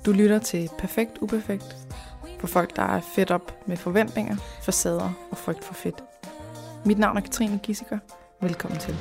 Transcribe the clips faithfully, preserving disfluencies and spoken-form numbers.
Du lytter til Perfekt Uperfekt for folk, der er fedt op med forventninger, facader og frygt for fedt. Mit navn er Katrine Gissiker. Velkommen til.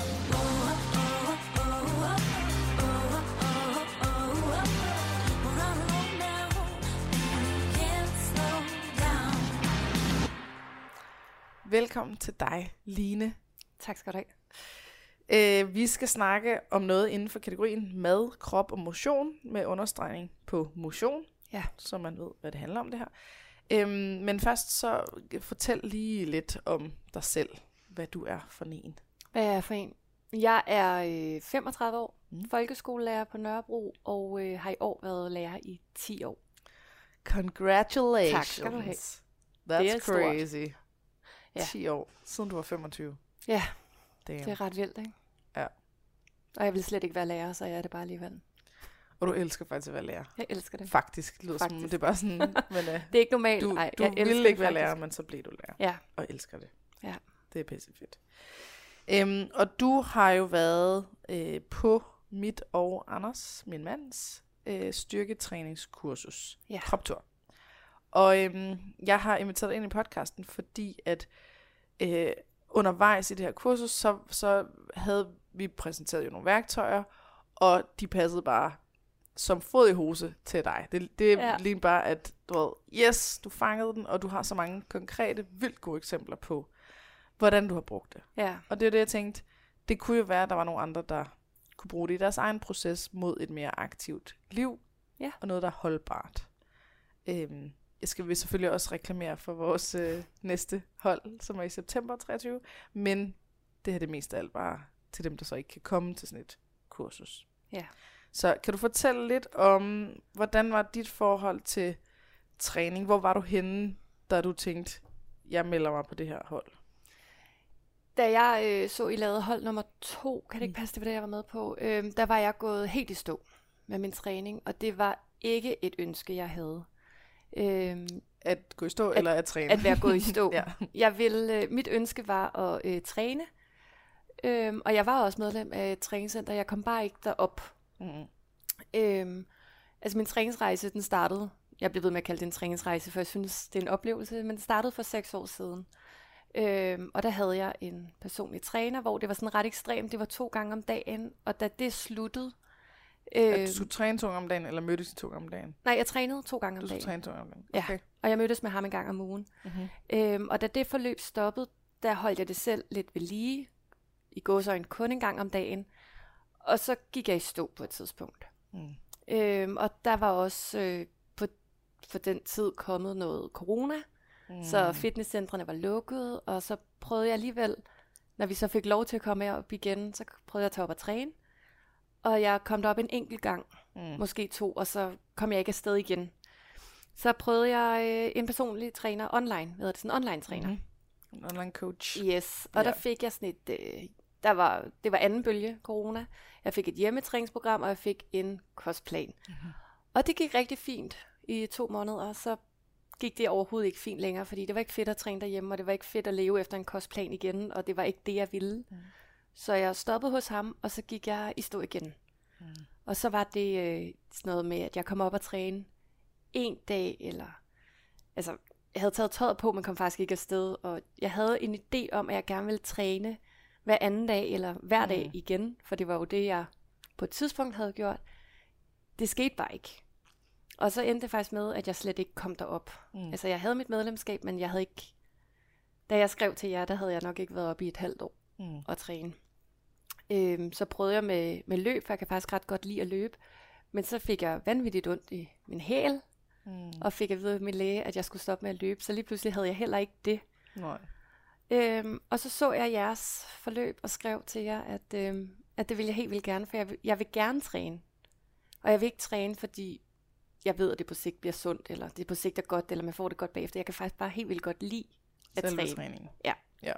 Velkommen til dig, Line. Tak skal du have. Øh, vi skal snakke om noget inden for kategorien mad, krop og motion, med understregning på motion, Ja. så man ved, hvad det handler om det her. Øhm, men først så fortæl lige lidt om dig selv, hvad du er for en. Hvad er jeg for en? Jeg er øh, femogtredive år, Mm. folkeskolelærer på Nørrebro, og øh, har i år været lærer i ti år. Congratulations. Tak skal du have. That's Det er stort. crazy. Ja. ti år, siden du var femogtyve. Ja, Damn. det er ret vildt, ikke? Ja. Og jeg vil slet ikke være lærer, så jeg er det bare alligevel. Og du elsker faktisk at være lærer. Jeg elsker det. Faktisk, det lyder som, Faktisk. det er bare sådan, men uh, Det er ikke normalt. du, Ej, du jeg elsker ville det ikke være faktisk. lærer, men så blev du lærer. Ja, Og elsker det. Ja. Det er pissefedt. Øhm, og du har jo været øh, på mit og Anders, min mands, øh, styrketræningskursus. Ja. Kroptur. Og øhm, jeg har inviteret dig ind i podcasten, fordi at øh, undervejs i det her kursus, så, så havde vi præsenteret jo nogle værktøjer, og de passede bare som fod i hose til dig. Det, det Ja. ligner bare, at du ved, yes, du fangede den, og du har så mange konkrete, vildt gode eksempler på, hvordan du har brugt det. ja, Og det er det, jeg tænkte, det kunne jo være, at der var nogle andre, der kunne bruge det i deres egen proces mod et mere aktivt liv, Ja. og noget, der er holdbart. Øhm, jeg skal vi selvfølgelig også reklamere for vores øh, næste hold, som er i september treogtyve, men det her er det mest af alt bare til dem, der så ikke kan komme til sådan et kursus. ja. Så kan du fortælle lidt om, hvordan var dit forhold til træning? Hvor var du henne, da du tænkte, jeg melder mig på det her hold? Da jeg øh, så, I lavede hold nummer to, kan det ikke passe, det var det, jeg var med på, øh, der var jeg gået helt i stå med min træning, og det var ikke et ønske, jeg havde. Øh, At gå i stå, eller at træne? at være gået i stå. Ja. Jeg ville, øh, mit ønske var at øh, træne, øhm, og jeg var også medlem af et træningscenter. Jeg kom bare ikke derop. Mm. Øhm, altså min træningsrejse, den startede, jeg blev ved med at kalde det en træningsrejse, for jeg synes, det er en oplevelse, men den startede for seks år siden. Øhm, og der havde jeg en personlig træner, hvor det var sådan ret ekstremt. Det var to gange om dagen, og da det sluttede... At Øh, du skulle træne to gange om dagen, eller mødtes I to gange om dagen? nej, jeg trænede to gange om Du skulle dagen. træne to gange om dagen? Ja. Okay. Og jeg mødtes med ham en gang om ugen. Mm-hmm. Øhm, og da det forløb stoppede, der holdt jeg det selv lidt ved lige, i gåseøjne kun en gang om dagen, og så gik jeg i stå på et tidspunkt. Mm. Øhm, og der var også øh, på, på den tid kommet noget corona, Mm. så fitnesscentrene var lukket, og så prøvede jeg alligevel, når vi så fik lov til at komme op igen, så prøvede jeg at tage op og træne, og jeg kom derop en enkelt gang, Mm. måske to, og så kom jeg ikke afsted igen. Så prøvede jeg øh, en personlig træner online, hvad hedder det, sådan en online træner. Mm-hmm. En online coach. Yes, og Ja. der fik jeg sådan et, øh, der var, det var anden bølge corona. Jeg fik et hjemmetræningsprogram, og jeg fik en kostplan. Mm-hmm. Og det gik rigtig fint i to måneder, og så gik det overhovedet ikke fint længere, fordi det var ikke fedt at træne derhjemme, og det var ikke fedt at leve efter en kostplan igen, og det var ikke det, jeg ville. Mm. Så jeg stoppede hos ham, og så gik jeg i stå igen. Mm. Og så var det øh, sådan noget med, at jeg kom op og træne en dag, eller... Altså, jeg havde taget tøjet på, men kom faktisk ikke afsted, og jeg havde en idé om, at jeg gerne ville træne hver anden dag, eller hver dag Mm. igen, for det var jo det, jeg på et tidspunkt havde gjort. Det skete bare ikke. Og så endte det faktisk med, at jeg slet ikke kom derop. Mm. Altså, jeg havde mit medlemskab, men jeg havde ikke... Da jeg skrev til jer, der havde jeg nok ikke været oppe i et halvt år Mm. at træne. Øhm, så prøvede jeg med, med løb, for jeg kan faktisk ret godt lide at løbe. Men så fik jeg vanvittigt ondt i min hæl, Mm. og fik at vide af min læge, at jeg skulle stoppe med at løbe. Så lige pludselig havde jeg heller ikke det. Nej. Øhm, og så så jeg jeres forløb og skrev til jer, at, øhm, at det ville jeg helt vildt gerne, for jeg vil, jeg vil gerne træne. Og jeg vil ikke træne, fordi jeg ved, at det på sigt bliver sundt, eller det på sigt er godt, eller man får det godt bagefter. Jeg kan faktisk bare helt vildt godt lide at Selve træne. træningen. Ja. Ja.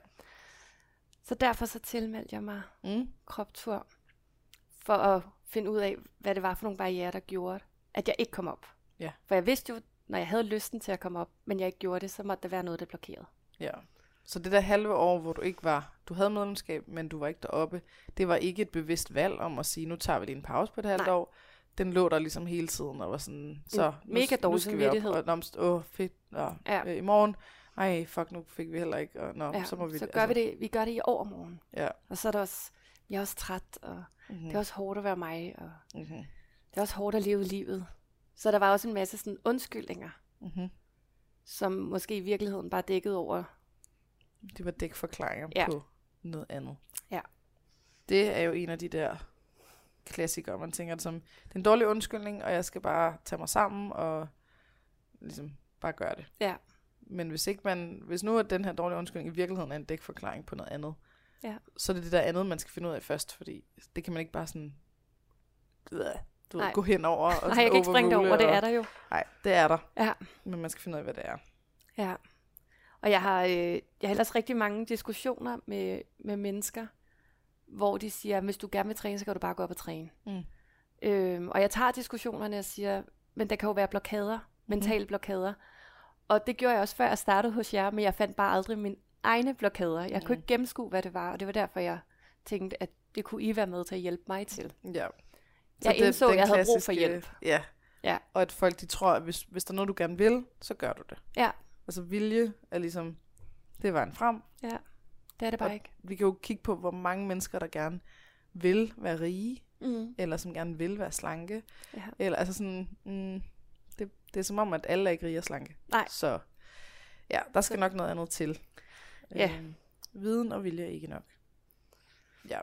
Så derfor så tilmeldte jeg mig Mm. kroptur, for at finde ud af, hvad det var for nogle barrierer, der gjorde, at jeg ikke kom op. Ja. For jeg vidste jo, når jeg havde lysten til at komme op, men jeg ikke gjorde det, så måtte der være noget, der blokerede. Ja. Så det der halve år, hvor du ikke var, du havde medlemskab, men du var ikke deroppe, det var ikke et bevidst valg om at sige, nu tager vi lige en pause på et halvt Nej. år. den lå der ligesom hele tiden, og var sådan, så nu, mega dårlig nu skal vi op, samvittighed. og nærmest, åh fedt, og Ja. øh, i morgen, ej fuck, nu fik vi heller ikke, og nå, Ja, så må vi... så gør vi det, vi gør det i overmorgen. Ja. Og så er det også, jeg er også træt, og Mm-hmm. det er også hårdt at være mig, og Mm-hmm. det er også hårdt at leve livet. Så der var også en masse sådan undskyldninger, Mm-hmm. som måske i virkeligheden bare dækkede over. Det var dækforklaringer Ja. på noget andet. Ja. Det er jo en af de der klassikere, man tænker det som, det er en dårlig undskyldning, og jeg skal bare tage mig sammen, og ligesom bare gøre det. Ja. Men hvis ikke man, hvis nu er den her dårlige undskyldning i virkeligheden er en dækforklaring på noget andet, Ja. så er det det der andet, man skal finde ud af først, fordi det kan man ikke bare sådan, du ved, Nej. gå hen over. Og Nej, jeg kan ikke springe det over, det er der jo. Nej, det er der. Ja. Men man skal finde ud af, hvad det er. Ja. Og jeg har, øh, jeg har ellers rigtig mange diskussioner med, med mennesker, hvor de siger, hvis du gerne vil træne, så kan du bare gå op og træne. Mm. Øhm, og jeg tager diskussionerne og siger, men der kan jo være blokader, mentale blokader. Og det gjorde jeg også før jeg startede hos jer, men jeg fandt bare aldrig mine egne blokader. Jeg Mm. kunne ikke gennemskue, hvad det var, og det var derfor, jeg tænkte, at det kunne I være med til at hjælpe mig til. Ja. Jeg indså, den jeg havde brug for klassiske- hjælp. Ja. Ja. Og at folk, de tror, at hvis, hvis der er noget, du gerne vil, så gør du det. Ja, Altså vilje er ligesom, det er vejen frem. ja. Det er det bare Og ikke. vi kan jo kigge på, hvor mange mennesker, der gerne vil være rige, Mm. eller som gerne vil være slanke. Ja. Eller altså sådan, mm, det, det er som om, at alle er ikke rige og slanke. Nej. Så ja, der skal Så- nok noget andet til. Ja. Øhm, viden og vilje er ikke nok. Ja.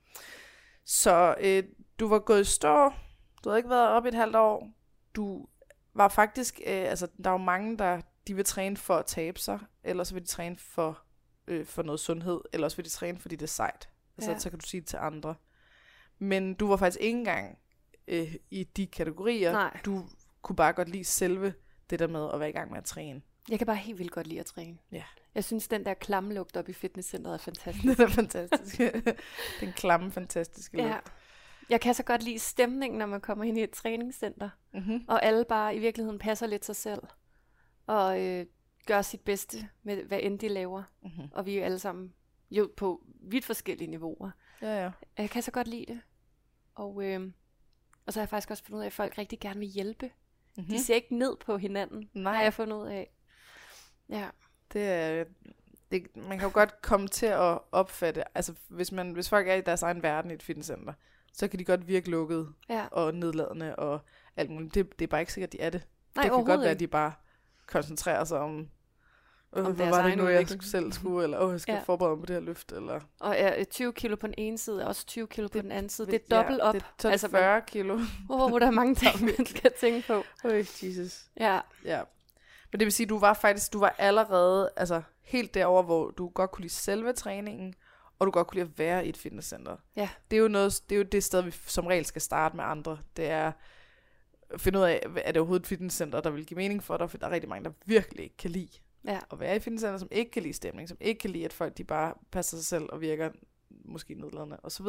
Så øh, du var gået i stå. Du havde ikke været oppe i et halvt år. Du var faktisk, øh, altså der er jo mange, der de vil træne for at tabe sig, eller så vil de træne for, øh, for noget sundhed, eller også vil de træne, fordi det er sejt. Altså, Ja. så kan du sige det til andre. Men du var faktisk ikke engang øh, i de kategorier. Nej. Du kunne bare godt lide selve det der med at være i gang med at træne. Jeg kan bare helt vildt godt lide at træne. Ja. Jeg synes, den der klamme lugt op i fitnesscenteret er fantastisk. Det er fantastisk. Den klamme, fantastiske lugt. Ja. Jeg kan så godt lide stemningen, når man kommer ind i et træningscenter, Mm-hmm. og alle bare i virkeligheden passer lidt sig selv, og øh, gør sit bedste med, hvad end de laver. Mm-hmm. Og vi er jo alle sammen jo på vidt forskellige niveauer. Ja, ja. Jeg kan så godt lide det. Og, øh, og så har jeg faktisk også fundet ud af, at folk rigtig gerne vil hjælpe. Mm-hmm. De ser ikke ned på hinanden, Nej. har jeg fundet ud af. Ja, Det er, det, man kan jo godt komme til at opfatte, altså hvis, man, hvis folk er i deres egen verden i et fitnesscenter, så kan de godt virke lukket ja. og nedladende og alt muligt. Det, det er bare ikke sikkert, de er det. Nej, det kan godt overhovedet være, at ikke. de bare koncentrerer sig om, øh, Om hvad deres var det egen nu, jeg udvikling. selv skulle, eller åh, jeg skal Ja. ja. forberede mig på det her løft, eller... Og er tyve kilo på den ene side, og også tyve kilo på den anden side. Det er Ja, dobbelt op. Det, så er det Altså, fyrre kilo. Åh, oh, der er mange ting, man skal tænke på. Øj, Jesus. Ja, Ja. Men det vil sige, du var faktisk, du var allerede altså, helt derover, hvor du godt kunne lide selve træningen, og du godt kunne lide at være i et fitnesscenter. Ja. Det er jo, noget, det, er jo det sted, vi som regel skal starte med andre. Det er at finde ud af, er det overhovedet et fitnesscenter, der vil give mening for dig, for der er rigtig mange, der virkelig ikke kan lide ja, at være i et fitnesscenter, som ikke kan lide stemning, som ikke kan lide, at folk de bare passer sig selv og virker måske nedladende osv.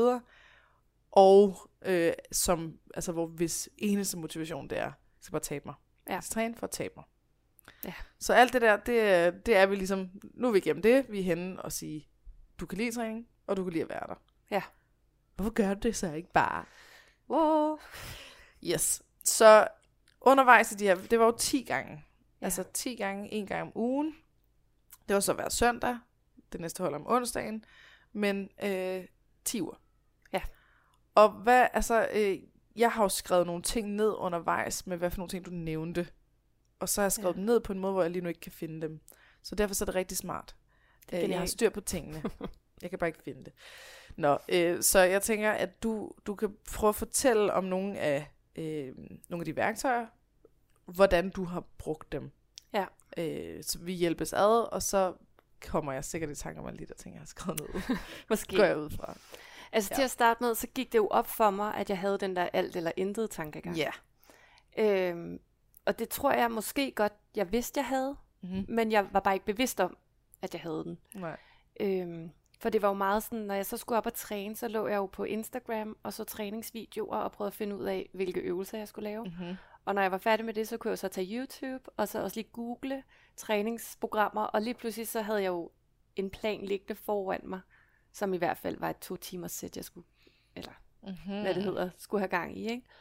Og øh, som, altså, hvor hvis eneste motivation det er, jeg skal bare tabe mig. Ja. Jeg skal træne for at tabe mig. Ja. Så alt det der, det, det er vi ligesom, nu er vi igennem det, vi er henne og sige, du kan lide træning, og du kan lide at være der. Ja. Hvorfor gør du det så ikke bare? wow. Yes. Så undervejs i de her, det var jo ti gange. Ja. Altså ti gange, en gang om ugen. Det var så hver søndag. Det næste hold om onsdagen. Men øh, ti uger. Ja. Og hvad, altså, øh, jeg har jo skrevet nogle ting ned undervejs, med hvad for nogle ting, du nævnte. Og så har jeg skrevet Ja. dem ned på en måde, hvor jeg lige nu ikke kan finde dem. Så derfor så er det rigtig smart. Det er Øh, jeg har genialt. styr på tingene. Jeg kan bare ikke finde det. Nå, øh, så jeg tænker, at du, du kan prøve at fortælle om nogle af, øh, nogle af de værktøjer, hvordan du har brugt dem. Ja. Øh, så vi hjælpes ad, og så kommer jeg sikkert i tanker mig lige der ting, jeg har skrevet ned. Måske. Går jeg ud fra. Altså til Ja. at starte med, så gik det jo op for mig, at jeg havde den der alt eller intet tankegang. Ja. Øhm, og det tror jeg måske godt, jeg vidste, jeg havde, Mm-hmm. men jeg var bare ikke bevidst om, at jeg havde den. Nej. Øhm, for det var jo meget sådan, når jeg så skulle op og træne, så lå jeg jo på Instagram og så træningsvideoer og prøvede at finde ud af, hvilke øvelser jeg skulle lave. Mm-hmm. Og når jeg var færdig med det, så kunne jeg jo så tage YouTube, og så også lige google træningsprogrammer, og lige pludselig så havde jeg jo en plan liggende foran mig, som i hvert fald var et to timers sæt, jeg skulle, eller Mm-hmm. hvad det hedder, skulle have gang i, ikke?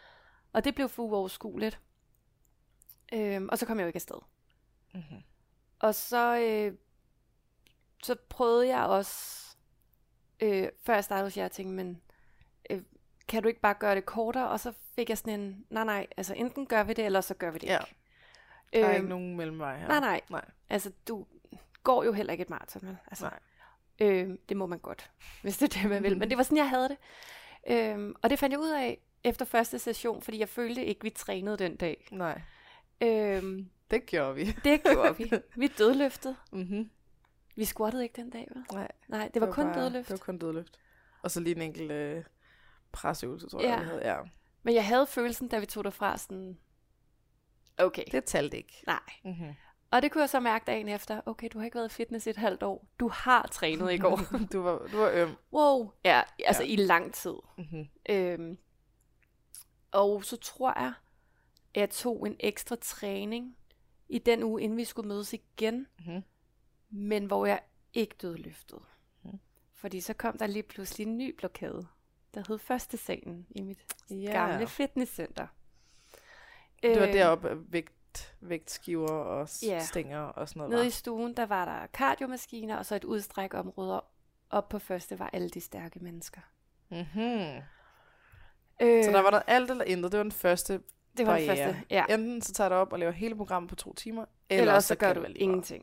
Og det blev for uoverskueligt. Øhm, og så kom jeg jo ikke afsted. Mm-hmm. Og så, øh, så prøvede jeg også, øh, før jeg startede hos jer, at tænke, men øh, kan du ikke bare gøre det kortere? Og så fik jeg sådan en, nej nej, altså enten gør vi det, eller så gør vi det Ja. ikke. Der er øhm, ikke nogen mellemvej her. Nej nej, nej. altså du går jo heller ikke et maraton, vel? Altså, nej. Øh, det må man godt, hvis det er det, man vil. Men det var sådan, jeg havde det. Øh, og det fandt jeg ud af efter første session, fordi jeg følte ikke, vi trænede den dag. Nej. Øh, Det gjorde vi. det gjorde vi. Vi dødløftede. Mm-hmm. Vi squattede ikke den dag, vel? Nej. Nej, det var, det var kun bare, dødløft. Det var kun dødløft. Og så lige en enkelt øh, presøvelse, tror Ja. jeg, vi havde. Ja. Men jeg havde følelsen, da vi tog derfra, sådan, okay. Det talte ikke. Nej. Mm-hmm. Og det kunne jeg så mærke dagen efter. Okay, du har ikke været i fitness i et halvt år. Du har trænet i går. du var, du var øm. Wow. Ja, altså Ja. i lang tid. Mm-hmm. Øhm, og så tror jeg, at jeg tog en ekstra træning i den uge, inden vi skulle mødes igen. Mm-hmm. Men hvor jeg ikke dødløftede. Mhm. Fordi så kom der lige pludselig en ny blokade, der hed første salen i mit Ja. gamle fitnesscenter. Det var Øh, deroppe af vægt, vægtskiver og s- Ja. stænger og sådan noget. Nede i var. stuen, der var der kardiomaskiner, og så et udstræk område. Op på første var alle de stærke mennesker. Mm-hmm. Øh, Så der var der alt eller intet. Det var den første det var barriere. det første, ja. Enten så tager du op og laver hele programmet på to timer, eller, Eller også så gør kan du det være lige meget. ingenting.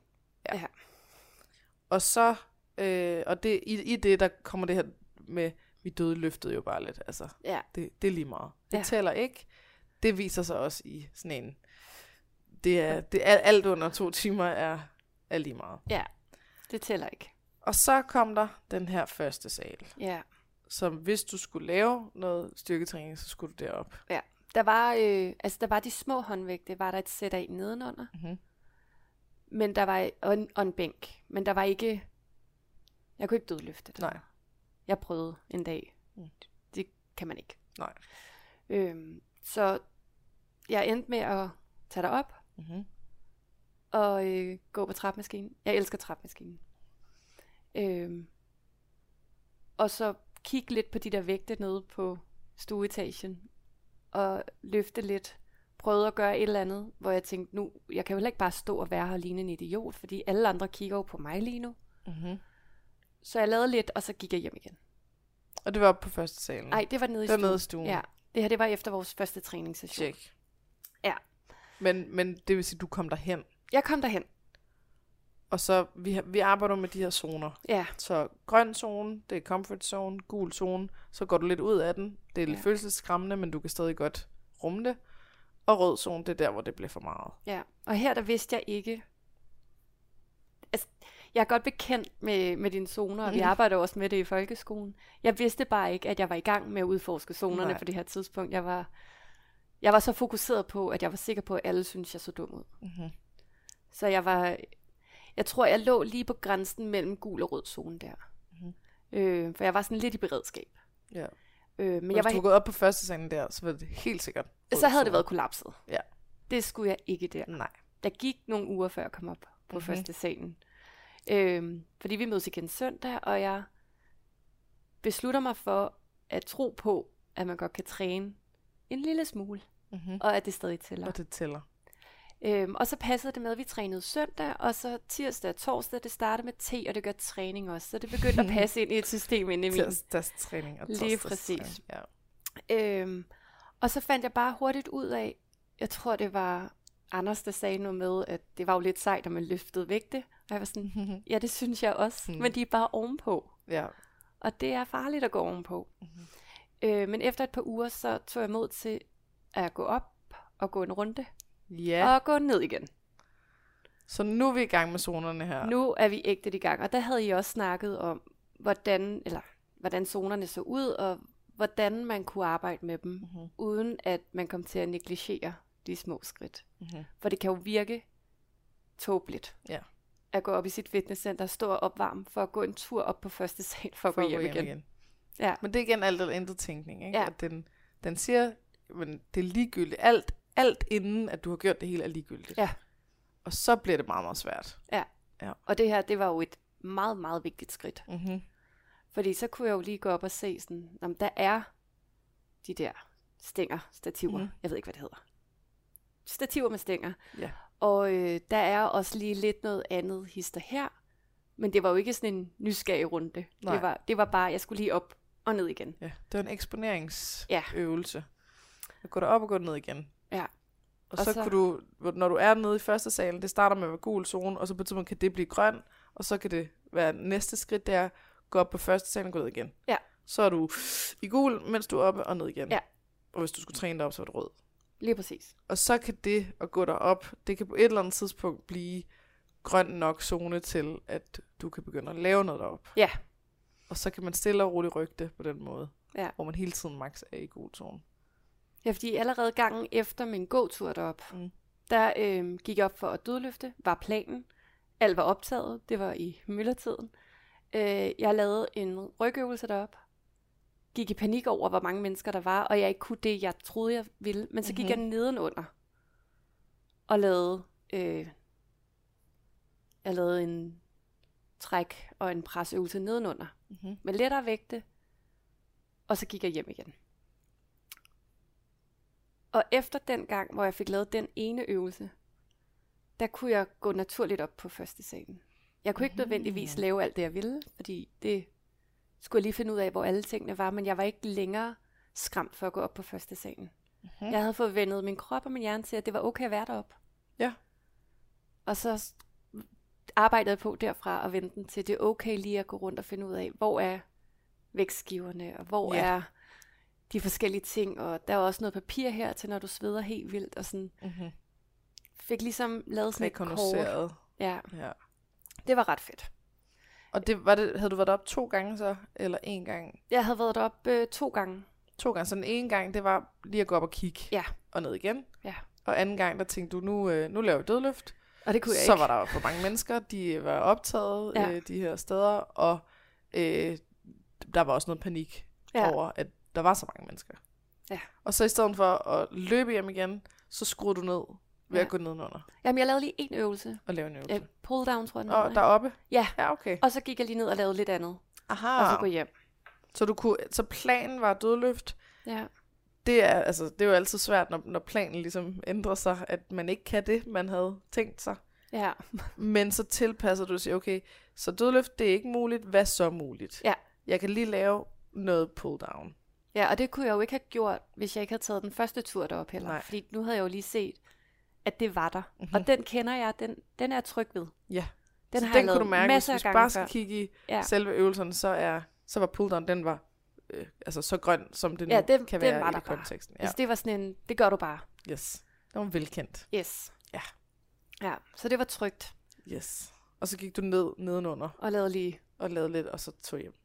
Og så, øh, og det, i, i det, der kommer det her med, vi døde løftet jo bare lidt. Altså, Ja. det, det er lige meget. Det Ja. tæller ikke. Det viser sig også i sådan en, det er, det er alt under to timer er, er lige meget. Ja, det tæller ikke. Og så kom der den her første sal, Ja. som hvis du skulle lave noget styrketræning, så skulle du derop. Der var, øh, altså der var de små håndvægte, var der et sæt af nedenunder, Mm-hmm. men der var, og en, og en bænk, men der var ikke, jeg kunne ikke dødløfte det. Nej. Jeg prøvede en dag. Mm. Det kan man ikke. Nej. Øhm, så jeg endte med at tage dig op Mm-hmm. og øh, gå på trapmaskinen. Jeg elsker trapmaskinen. Øhm, og så kigge lidt på de der vægte nede på stueetagen og løfte lidt. Prøvede at gøre et eller andet, hvor jeg tænkte, nu, jeg kan jo heller ikke bare stå og være her og ligne en idiot, fordi alle andre kigger jo på mig lige nu. Mm-hmm. Så jeg lavede lidt, og så gik jeg hjem igen. Og det var oppe på første salen. Nej, det var nede i det var stuen. nede i stuen. Ja, det her det var efter vores første træningssession. Check. Ja. Men, men det vil sige, du kom derhen. Jeg kom derhen. Og så, vi, har- vi arbejder med de her zoner. Ja, Så grøn zone, det er comfort zone, gul zone, så går du lidt ud af den. Det er lidt Ja. følelsesskræmmende, men du kan stadig godt rumme det. Og rød zone, det er der, hvor det bliver for meget. ja. Og her der vidste jeg ikke. Altså, jeg er godt bekendt med, med dine zoner, og vi Mhm. arbejder også med det i folkeskolen. Jeg vidste bare ikke, at jeg var i gang med at udforske zonerne Nej. på det her tidspunkt. Jeg var, jeg var så fokuseret på, at jeg var sikker på, at alle synes jeg så dum ud. Mm-hmm. Så jeg var, jeg tror, jeg lå lige på grænsen mellem gul og rød zone der. Mhm. Øh, for jeg var sådan lidt i beredskab. Ja. Øh, men Men jeg hvis var, du var gået op på første salen der, så var det helt sikkert rød så havde det zone. været kollapset. Ja. Det skulle jeg ikke der. Nej. Der gik nogle uger, før jeg kom op på Mhm. mm-hmm. første salen. Øhm, fordi vi mødes igen søndag, og jeg beslutter mig for at tro på, at man godt kan træne en lille smule, Mm-hmm. og at det stadig tæller. Og det tæller. Øhm, og så passede det med, at vi trænede søndag, og så tirsdag og torsdag, det startede med te, og det gør træning også. Så det begyndte at passe ind i et system inde i min. Tirsdagstræning og Lige torsdagstræning. præcis. Ja. Øhm, og så fandt jeg bare hurtigt ud af, jeg tror det var Anders, der sagde noget med, at det var jo lidt sejt, at man løftede vægte. Og jeg var sådan, ja, det synes jeg også, Mm. men de er bare ovenpå. ja. Og det er farligt at gå ovenpå. Mhm. Øh, men efter et par uger, så tog jeg mod til at gå op og gå en runde, Ja. og gå ned igen. Så nu er vi i gang med zonerne her. Nu er vi ægte i gang, og der havde I også snakket om, hvordan, eller, hvordan zonerne så ud, og hvordan man kunne arbejde med dem, Mm-hmm. uden at man kom til at negligere de små skridt. Mm-hmm. For det kan jo virke tåbeligt. Ja. At gå op i sit fitnesscenter, stå og opvarme for at gå en tur op på første sal, for at For gå hjem, igen. igen. Ja. Men det er igen alt eller intet tænkning, ikke? Ja. At den, den siger, men det er ligegyldigt. Alt, alt inden, at du har gjort det hele, er ligegyldigt. Ja. Og så bliver det meget, meget svært. Og det her, det var jo et meget, meget vigtigt skridt. Mm-hmm. Fordi så kunne jeg jo lige gå op og se sådan, om der er de der stænger, stativer. Mm. Jeg ved ikke, hvad det hedder. Stativer med stænger. Ja. Og øh, der er også lige lidt noget andet hister her. Men det var jo ikke sådan en nysgerrig runde. Det var, det var bare, jeg skulle lige op og ned igen. Ja, det var en eksponeringsøvelse. Ja. Gå derop og gå ned igen. Ja. Og, Og så, så- kunne du, hvor- når du er nede i første salen, det starter med at være gul zone, og så på et tidspunkt kan det blive grøn, og så kan det være næste skridt, der gå op på første salen og gå ned igen. Ja. Så er du i gul, mens du er oppe og ned igen. Ja. Og hvis du skulle træne derop, så er du rød. Lige præcis. Og så kan det at gå derop, det kan på et eller andet tidspunkt blive grøn nok zone til, at du kan begynde at lave noget derop. Ja. Og så kan man stille og roligt rykke det på den måde, Ja. hvor man hele tiden max er i gul zone. Ja, fordi allerede gangen efter min gåtur derop, Mm. der øh, gik jeg op for at dødløfte, var planen. Alt var optaget, det var i myldretiden. Øh, jeg lavede en rygøvelse derop, gik i panik over, hvor mange mennesker der var, og jeg ikke kunne det, jeg troede, jeg ville. Men så gik Mhm. jeg nedenunder og lavede, øh, jeg lavede en træk og en presøvelse nedenunder Mm-hmm. med lettere vægte, og så gik jeg hjem igen. Og efter den gang, hvor jeg fik lavet den ene øvelse, der kunne jeg gå naturligt op på første salen. Jeg kunne ikke nødvendigvis lave alt det, jeg ville, fordi det skulle jeg lige finde ud af, hvor alle tingene var, men jeg var ikke længere skræmt for at gå op på første salen. Mm-hmm. Jeg havde fået vendet min krop og min hjerne til, at det var okay at være deroppe. Ja. Og så s- arbejdede jeg på derfra og vendte den til, det er okay lige at gå rundt og finde ud af, hvor er vækstskiverne, og hvor Ja. er de forskellige ting, og der er også noget papir her til, når du sveder helt vildt, og sådan Mm-hmm. fik ligesom lavet sådan et kort. Rekognosceret. Ja, Ja. det var ret fedt. Og det, var det, havde du været op to gange så, eller en gang? Jeg havde været deroppe øh, to gange. To gange. Så den ene gang, det var lige at gå op og kigge. Ja. Og ned igen. Ja. Og anden gang, der tænkte du, nu, øh, nu laver vi dødløft. Og det kunne jeg Så ikke. var der for mange mennesker, de var optaget, Ja. øh, de her steder, og øh, der var også noget panik Ja. over, at der var så mange mennesker. Ja. Og så i stedet for at løbe hjem igen, så skruede du ned ved Ja. at gå nedenunder Jamen, jeg lavede lige en øvelse. og lave en øvelse. Ja, pull down, tror jeg. den Og hedder, deroppe? Ja. Ja, okay. Og så gik jeg lige ned og lavede lidt andet. Aha. Og så gå hjem. Så, du kunne, så planen var dødløft. Ja. Det er, altså, det er jo altid svært, når, når planen ligesom ændrer sig, at man ikke kan det, man havde tænkt sig. Ja. Men så tilpasser du og siger, okay, så dødløft, det er ikke muligt. Hvad så muligt? Ja. Jeg kan lige lave noget pull down. Ja, og det kunne jeg jo ikke have gjort, hvis jeg ikke havde taget den første tur derop heller. Nej. Fordi nu havde jeg jo lige set, at det var der. Mhm. Mm-hmm. Og den kender jeg, den, den er jeg tryg ved. Ja. Den Så har den jeg lavet kunne du mærke, hvis masser du af gange bare skal før. kigge i Ja. selve øvelserne, så, er, så var pull down, den var øh, altså så grøn, som det nu Ja, den- kan den være var i der bare. konteksten. Ja. Altså det var sådan en, det gør du bare. Yes. Det var velkendt. Yes. Ja. Ja, så det var trygt. Yes. Og så gik du ned nedenunder Og lavede lige. og lavede lidt, og så tog hjem.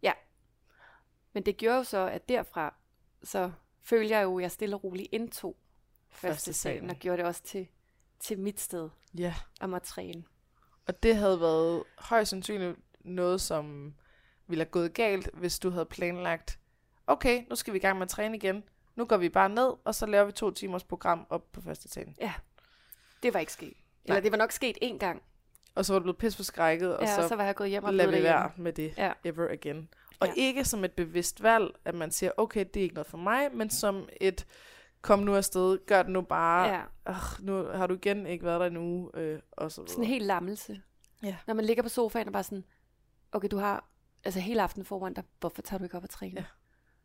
Men det gjorde jo så, at derfra, så følte jeg jo, at jeg stille og roligt indtog første Første salen, salen. og gjorde det også til, til mit sted Ja. om at træne. Og det havde været højst sandsynligt noget, som ville have gået galt, hvis du havde planlagt, okay, nu skal vi i gang med at træne igen. Nu går vi bare ned, og så laver vi to timers program op på første salen. Det var ikke sket. Eller Nej. det var nok sket én gang, Og så var du blevet pisforskrækket, og ja, så, og så var jeg gået hjem og lader blevet vi derhjemme. være med det Ja. ever again. Og Ja. ikke som et bevidst valg, at man siger, okay, det er ikke noget for mig, men som et, kom nu afsted, gør det nu bare, Ja, øh, nu har du igen ikke været der en uge, øh, og så videre. sådan en helt lammelse. Ja. Når man ligger på sofaen og bare sådan, okay, du har altså hele aftenen foran dig, hvorfor tager du ikke op og træne? Ja.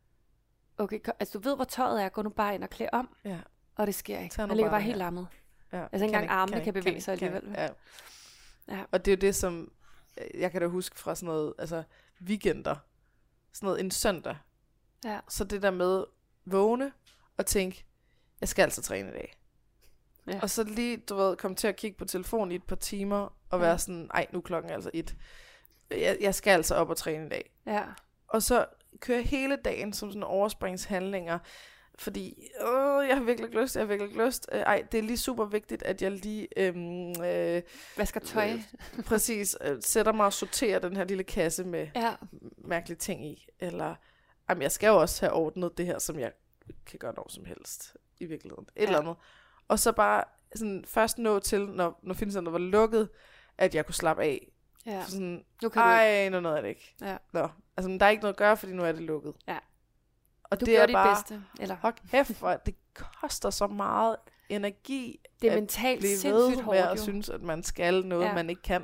Okay, ko- altså du ved, hvor tøjet er, gå nu bare ind og klæd om, Ja. og det sker ikke. Tag nu Man ligger bare bare det helt her. lammet. Ja. Altså, ikke engang ikke, armene ikke, kan bevæge ikke, sig kan alligevel. ikke. Ja. Ja. Og det er jo det, som jeg kan da huske fra sådan noget, altså weekender, sådan noget en søndag. Ja. Så det der med vågne og tænke, jeg skal altså træne i dag. Ja. Og så lige, du ved, komme til at kigge på telefonen i et par timer, og Ja. være sådan, ej, nu er klokken altså et. Jeg, jeg skal altså op og træne i dag. Ja. Og så køre hele dagen som sådan overspringshandlinger, fordi, åh, jeg har virkelig ikke lyst, jeg har virkelig ikke lyst. Øh, ej, det er lige super vigtigt, at jeg lige, øhm, øh, Vasker tøj. Øh, præcis, øh, sætter mig og sorterer den her lille kasse med Ja. mærkelige ting i. Eller, jamen, jeg skal jo også have ordnet det her, som jeg kan gøre når som helst, i virkeligheden. Et Ja. eller andet. Og så bare sådan, først nå til, når, når fitnesscenteret var lukket, at jeg kunne slappe af. Ja. Så sådan, Nu kan du ikke. ej, nu nåede jeg det ikke. Ja. Nå, altså, men der er ikke noget at gøre, fordi nu er det lukket. Ja. Og du det er gjorde dit bare, bedste. Eller? hold kæft, hvor det koster så meget energi, Det er at mentalt blive sindssygt ved hårdt, med at jo. synes, at man skal noget, Ja. man ikke kan.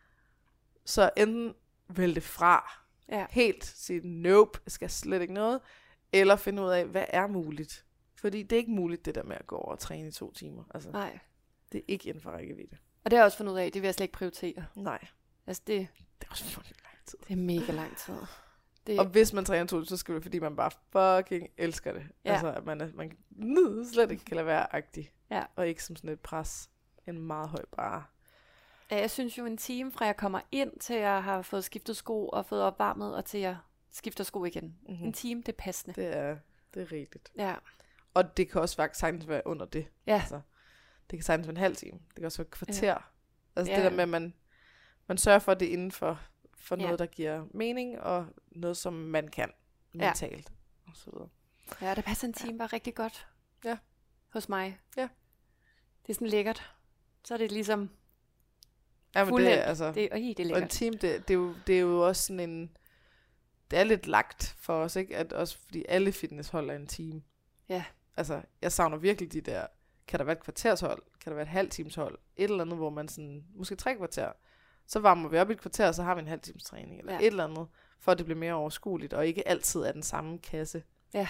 Så enten vælge det fra, Ja. helt sige, nope, jeg skal slet ikke noget, eller finde ud af, hvad er muligt. Fordi det er ikke muligt, det der med at gå over og træne i to timer. Altså, Nej. det er ikke inden for rækkevidde. Og det har jeg også fundet ud af, det vil jeg slet ikke prioritere. Nej, Altså, det, det er også fucking lang tid. det er mega lang tid. Det, Og hvis man træner to timer, så skal det, fordi man bare fucking elsker det. Ja. Altså, at man, er, man kan, slet ikke kan lade være agtig. Ja. Og ikke som sådan et pres. En meget høj bare. Ja, jeg synes jo en time fra jeg kommer ind, til jeg har fået skiftet sko og fået opvarmet, og til jeg skifter sko igen. Mm-hmm. En time, det er passende. Det er, det er rigtigt. Ja. Og det kan også faktisk sagtens være under det. Ja. Altså, det kan sagtens være en halv time. Det kan også være et kvarter. Ja. Altså Ja. det der med, at man, man sørger for, at det er inden for, for Ja. noget, der giver mening, og noget, som man kan mentalt. Og så videre. Ja, der passer en time bare rigtig godt. Ja. Hos mig. Ja. Det er sådan lækkert. Så er det ligesom Ja, men det, fuldendt. er, altså, Det, og i, det er og en lækkert. team, det, det, er jo, det er jo også sådan en... Det er lidt lagt for os, ikke? At også fordi alle fitnesshold er en team. Ja. Altså, jeg savner virkelig de der... Kan der være et kvartershold? Kan der være et halvt times hold? Et eller andet, hvor man sådan... Måske tre kvarter. Så varmer vi op i et kvarter, og så har vi en halv times træning. Eller Ja. et eller andet. For at det bliver mere overskueligt, og ikke altid er den samme kasse. Ja.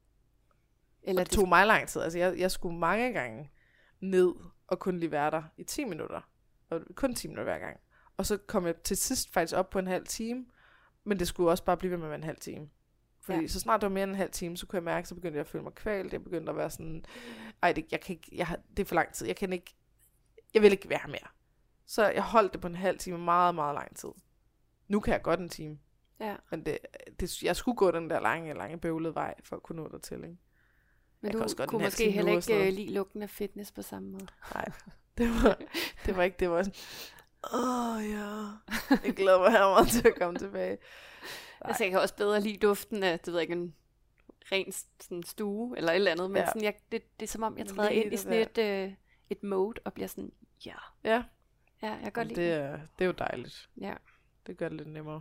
Eller Eller det tog mig lang tid. Altså, jeg, jeg skulle mange gange ned og kun lige være der i ti minutter. Og kun ti minutter hver gang. Og så kom jeg til sidst faktisk op på en halv time. Men det skulle også bare blive ved med at være en halv time. Fordi Ja. ja. så snart det var mere end en halv time, så kunne jeg mærke, så begyndte jeg at føle mig kvalt. Jeg begyndte at være sådan, ej, det, jeg kan ikke, jeg har, det er for lang tid. Jeg kan ikke, jeg vil ikke være her mere. Så jeg holdt det på en halv time meget, meget lang tid. Nu kan jeg godt en time. Ja. Men det, det, jeg skulle gå den der lange, lange bøvlede vej, for at kunne nå dertil, ikke? Men Jeg du kan også godt en kunne halv måske time heller nu og sådan ikke noget. uh, lide lugten af fitness på samme måde. Nej, det var, det var ikke, det var sådan, åh oh, ja, jeg glæder mig her meget til at komme tilbage. Altså, jeg kan også bedre lide duften af, det ved jeg ikke, en ren sådan, stue eller et eller andet, men Ja. sådan, jeg, det, det er som om, jeg Men træder lige ind i det sådan et, øh, et mode og bliver sådan, ja, Ja, ja, jeg kan godt lide det det. er, det er jo dejligt. Ja. Det gør det lidt nemmere.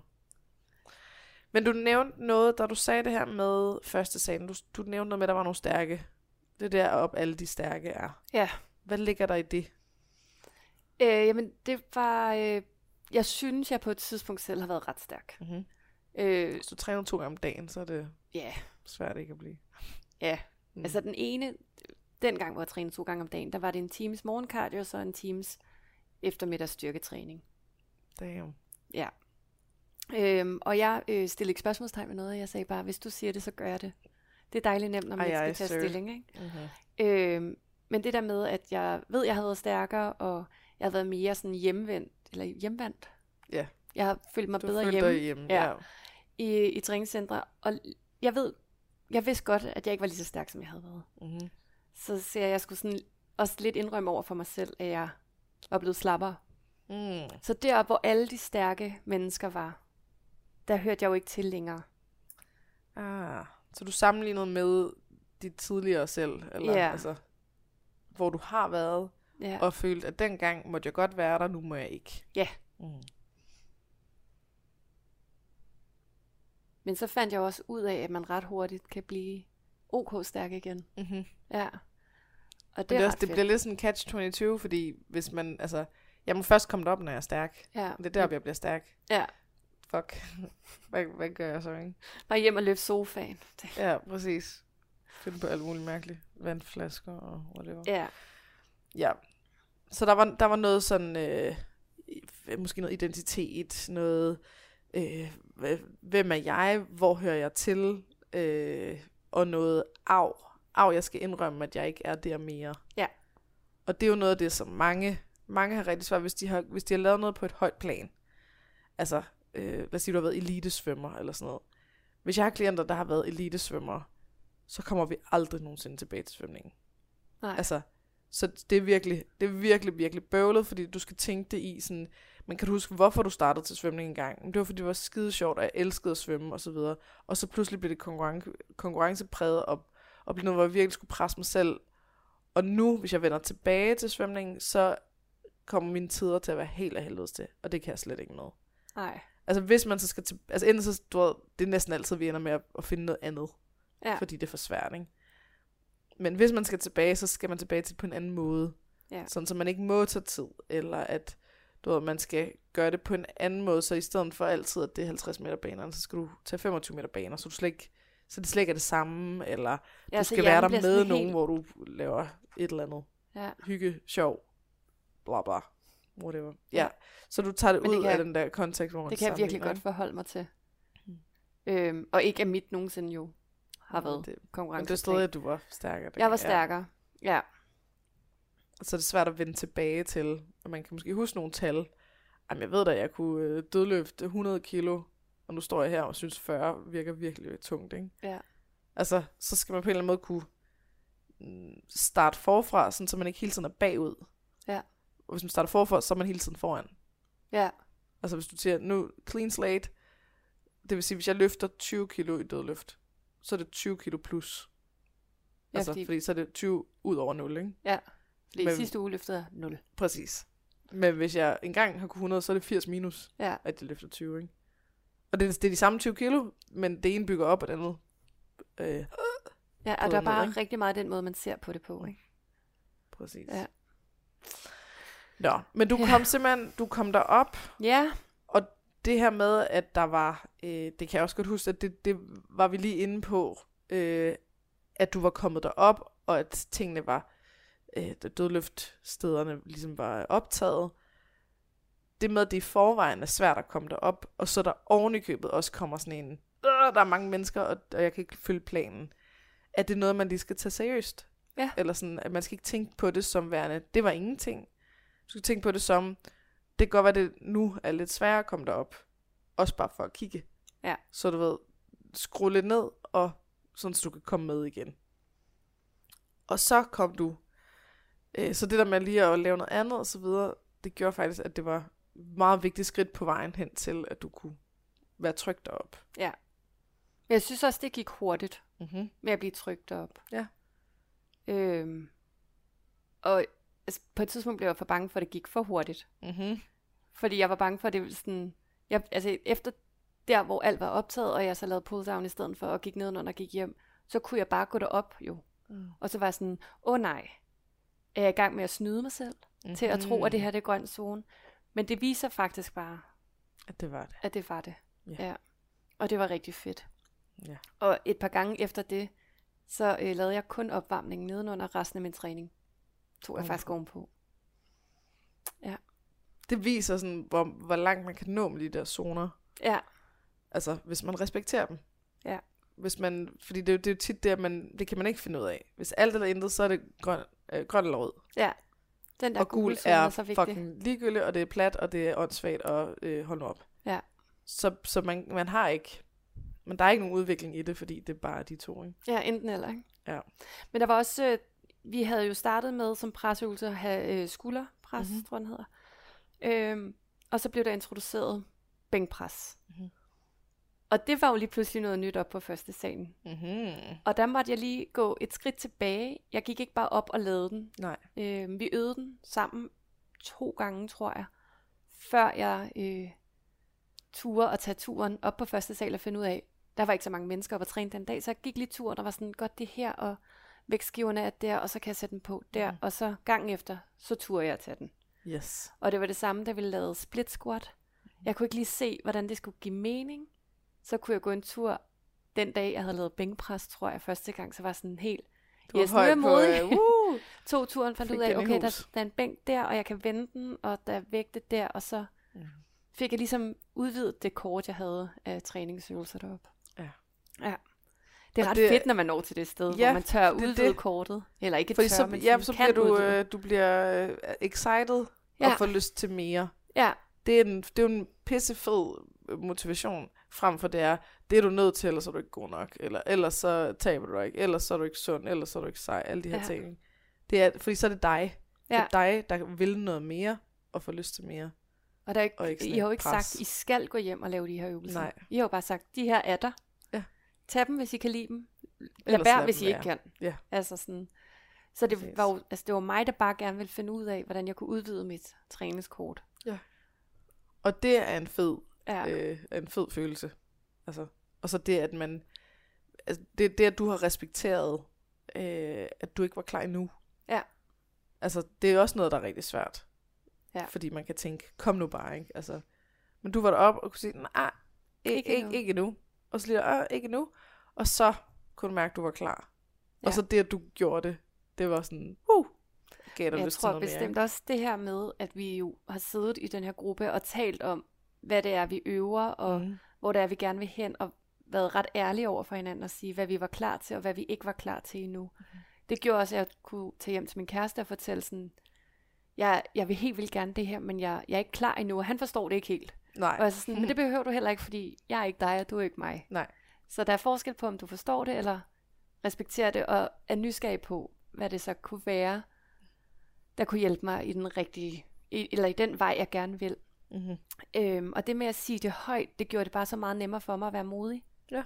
Men du nævnte noget, da du sagde det her med første sagen. Du, du nævnte noget med, at der var nogle stærke. Det er deroppe, alle de stærke er. Ja. Hvad ligger der i det? Øh, jamen, det var, øh, jeg synes, jeg på et tidspunkt selv har været ret stærk. Mm-hmm. Øh, Hvis du træner to gange om dagen, så er det ja, svært ikke at blive. ja. Mm. Altså den ene, den gang, hvor jeg trænede to gange om dagen, der var det en times morgencardio, og så en times eftermiddags styrketræning. Damn. Ja. Øhm, og jeg øh, stillede ikke spørgsmålstegn med noget, og jeg sagde bare, hvis du siger det, så gør jeg det. Det er dejligt nemt, når man Ej, ikke ej, skal tage sir. stilling, ikke? Mm-hmm. Øhm, men det der med, at jeg ved, at jeg havde været stærkere, og jeg har været mere sådan hjemvendt, eller hjemvendt. Ja. Jeg har følt mig Du bedre følte hjemme dig hjemme. Ja. Ja. i, i træningscentre, og jeg ved, jeg vidste godt, at jeg ikke var lige så stærk, som jeg havde været. Mm-hmm. Så ser jeg, jeg skulle sådan også lidt indrømme over for mig selv, at jeg var blevet slappere. Mm. Så der, hvor alle de stærke mennesker var, der hørte jeg jo ikke til længere. Ah. Så du sammenlignede med dit tidligere selv? Eller, Ja. altså, hvor du har været, Ja. og følt, at dengang måtte jeg godt være der, nu må jeg ikke. Ja. Mm. Men så fandt jeg også ud af, at man ret hurtigt kan blive ok stærk igen. Mm-hmm. Ja. Og Det, det er det, ret også, det fedt. bliver lidt sådan catch toogtyve, fordi hvis man, altså, jeg må først komme op, når jeg er stærk. Ja. Det er deroppe, jeg bliver stærk. Ja. Fuck. hvad, hvad gør jeg så, ikke? Bare hjem og løfte sofaen. Det. Ja, præcis. Finde på alt muligt mærkeligt. Vandflasker og whatever. Ja. Ja. Så der var, der var noget sådan, øh, måske noget identitet, noget, øh, hvem er jeg, hvor hører jeg til, øh, og noget af, af, jeg skal indrømme, at jeg ikke er der mere. Ja. Og det er jo noget af det, som mange, mange har rigtig svært, hvis de har, hvis de har lavet noget på et højt plan. Altså, øh, lad os sige, du har været elitesvømmer eller sådan noget. Hvis jeg har klienter, der har været elitesvømmere, så kommer vi aldrig nogensinde tilbage til svømningen. Nej. Altså, så det er virkelig, det er virkelig, virkelig bøvlet, fordi du skal tænke det i sådan, men kan du huske, hvorfor du startede til svømning engang? Det var, fordi det var skide sjovt, og jeg elskede at svømme, og så videre. Og så pludselig blev det konkurrence, konkurrencepræget, og, og blev noget, hvor jeg virkelig skulle presse mig selv. Og nu, hvis jeg vender tilbage til svømningen, så kommer mine tider til at være helt af helvedes til, og det kan jeg slet ikke med. Nej. Altså, hvis man så skal til, altså enten så, du ved, det er næsten altid, vi ender med at, at finde noget andet. Ja. fordi det er for svært, ikke? Men hvis man skal tilbage, så skal man tilbage til på en anden måde. Ja. Sådan, så man ikke må tage tid, eller at du ved, man skal gøre det på en anden måde, så i stedet for altid, at det er halvtreds meter baner, så skal du tage femogtyve meter baner, så, du slet ikke, så det slet ikke er det samme, eller Ja, du så skal være der hjernen bliver med sådan nogen, helt- hvor du laver et eller andet Ja. hygge, sjov, bla bla, whatever. Ja, Ja. så du tager det Men det ud kan af jeg- den der kontekst, hvor man Det kan jeg virkelig sammenligner, godt forholde mig til. Mm. Øhm, og ikke at mit nogensinde jo har ikke? været Det, men det er konkurrence. stadig, at du var stærkere. Jeg var Ja. stærkere. Ja. Så er det svært at vende tilbage til, og man kan måske huske nogle tal. Jamen, jeg ved da, at jeg kunne øh, dødløfte hundrede kilo, og nu står jeg her og synes fyrre virker virkelig tungt, ikke? Ja. Altså, så skal man på en eller anden måde kunne mm, starte forfra, sådan, så man ikke hele tiden er bagud. Ja. Og hvis man starter forfra, så er man hele tiden foran. Ja. Altså, hvis du siger, nu clean slate, det vil sige, hvis jeg løfter tyve kilo i dødløft, så er det tyve kilo plus. Ja, Altså, fordi, fordi så er det tyve ud over nul, ikke? ja, fordi Men- sidste uge løftede jeg nul. Præcis. Men hvis jeg engang har kunnet hundrede, så er det firs minus, Ja. at jeg løfter tyve, ikke? Og det, er- det er de samme tyve kilo, men det ene bygger op, og det andet... Øh, Ja, og På der er den måde, bare ikke? rigtig meget den måde, man ser på det på, ikke? præcis. Ja. Nå, men du Ja. kom simpelthen, du kom derop, Ja, og det her med, at der var, øh, det kan jeg også godt huske, at det, det var vi lige inde på, øh, at du var kommet derop, og at tingene var, øh, dødløftstederne ligesom var optaget. Det med, at det i forvejen er svært at komme derop, og så der oven i købet også kommer sådan en, øh, der er mange mennesker, og, og jeg kan ikke følge planen. At det er noget, man lige skal tage seriøst. Ja. Eller sådan, at man skal ikke tænke på det som værende, det var ingenting. Du skal tænke på det som, det kan godt være, det nu er lidt sværere at komme derop. Også bare for at kigge. Ja. Så du ved, skru lidt ned, og sådan, så du kan komme med igen. Og så kom du, øh, så det der med lige at lave noget andet og så videre, det gjorde faktisk, at det var et meget vigtigt skridt på vejen hen til, at du kunne være trygt derop. ja. Men jeg synes også, det gik hurtigt Mm-hmm. med at blive trykt op. Ja. Øhm, og altså, på et tidspunkt blev jeg for bange for, at det gik for hurtigt. Mm-hmm. Fordi jeg var bange for, at det ville sådan... Jeg, altså efter der, hvor alt var optaget, og jeg så lavede pull-down i stedet for, og gik nedenunder og gik hjem, så kunne jeg bare gå derop jo. Mm. Og så var jeg sådan, åh oh, nej, er jeg i gang med at snyde mig selv, mm-hmm. til at tro, at det her det er grøn zone. Men det viser faktisk bare, At det var det. at det var det. Ja. Ja. Og det var rigtig fedt. Ja. Og et par gange efter det, så øh, lavede jeg kun opvarmning nedenunder resten af min træning. Tog jeg Ovenpå. faktisk ovenpå. Det viser sådan, hvor, hvor langt man kan nå med de der zoner. Ja, Altså, hvis man respekterer dem. Ja. Hvis man, fordi det, er jo- det er jo tit det, at man, det kan man ikke finde ud af. Hvis alt eller intet, så er det grøn, øh, grøn eller rød. ja. Den der Og gul gule zone er, er så vigtig. fucking ligegyldigt, og det er plat, og det er åndssvagt, og øh, hold nu op. Ja. Så, så man, man har ikke, men der er ikke nogen udvikling i det, fordi det er bare de to, ikke? Ja, enten eller, ikke? Ja. Men der var også, øh, vi havde jo startet med som presseøvelse at have øh, skulderpres, Mhm. mm-hmm. tror jeg, den hedder. Øhm, og så blev der introduceret bænkpres. Mhm. Og det var jo lige pludselig noget nyt op på første salen. Mm-hmm. Og der måtte jeg lige gå et skridt tilbage. Jeg gik ikke bare op og lavede den. Nej. Øh, vi øvede den sammen to gange, tror jeg, før jeg øh, turde at tage turen op på første sal og finde ud af, der var ikke så mange mennesker op at træne den dag, så jeg gik lige turen, der var sådan, godt det her, og vægtskiverne er der, og så kan jeg sætte den på der, Mhm. og så gang efter, så turde jeg at tage den. Yes. Og det var det samme, da vi lavede split squat. Jeg kunne ikke lige se, hvordan det skulle give mening. Så kunne jeg gå en tur den dag, jeg havde lavet bænkpres, tror jeg, første gang, så var jeg sådan helt, Du var yes, nu er højt jeg på, modig. øh, woo! Tog turen, fandt Fik ud af, den i okay, der, hus. der er en bænk der, og jeg kan vende den, og der er vægte der, og så Mm. fik jeg ligesom udvidet det kort, jeg havde af træningsøvelser deroppe. Ja. Ja. Det er Og ret det- fedt, når man når til det sted, Ja, hvor man tør at det er udvide det. kortet. Eller ikke Fordi tør, så, men ja, sådan så kan bliver du, udvide. øh, du bliver øh, excited Ja. og får lyst til mere. Ja, Det er, en, det er jo en pissefed motivation, frem for det er, det er du nødt til, ellers er du ikke god nok, eller ellers så taber du ikke, ellers så er du ikke sund, ellers så er du ikke sej, alle de her Ja. ting. Det er, fordi så er det dig. Det ja. er dig, der vil noget mere, og får lyst til mere. Og der er ikke, Og ikke sådan I har jo et ikke pres. sagt, I skal gå hjem og lave de her øvelser. Nej. I har jo bare sagt, de her er der. Ja. Tag dem, hvis I kan lide dem. Lad Ellers være, lad hvis dem I ikke være. kan. Ja. Altså sådan. Så det Præcis. var, jo, altså det var mig, der bare gerne ville finde ud af, hvordan jeg kunne udvide mit træningskort. Og det er en fed, Ja, øh, en fed følelse. Altså, og så det, at man, altså, det, det, at du har respekteret, øh, at du ikke var klar endnu. Ja. Altså, det er også noget, der er rigtig svært. Ja. Fordi man kan tænke, kom nu bare, ikke? Altså, men du var deroppe og kunne sige, nej, ikke, ikke, endnu. ikke endnu. Og så lige, ah, ikke endnu. Og så kunne du mærke, at du var klar. Ja. Og så det, at du gjorde det, det var sådan, uh, gav dig Jeg lyst til tror noget bestemt mere. også det her med, at vi jo har siddet i den her gruppe og talt om, hvad det er, vi øver, og Mm. hvor det er, vi gerne vil hen, og været ret ærlige over for hinanden og sige, hvad vi var klar til, og hvad vi ikke var klar til endnu. Mm. Det gjorde også, at jeg kunne tage hjem til min kæreste og fortælle sådan, jeg, jeg vil helt vildt gerne det her, men jeg, jeg er ikke klar endnu, og han forstår det ikke helt. Nej. Og jeg så sådan, men det behøver du heller ikke, fordi jeg er ikke dig, og du er ikke mig. Nej. Så der er forskel på, om du forstår det, eller respekterer det, og er nysgerrig på, hvad det så kunne være, der kunne hjælpe mig i den rigtige, i, eller i den vej, jeg gerne vil. Mm-hmm. Øhm, og det med at sige det højt, det gjorde det bare så meget nemmere for mig at være modig. Ja.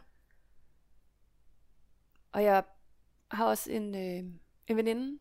Og jeg har også en, øh, en veninde,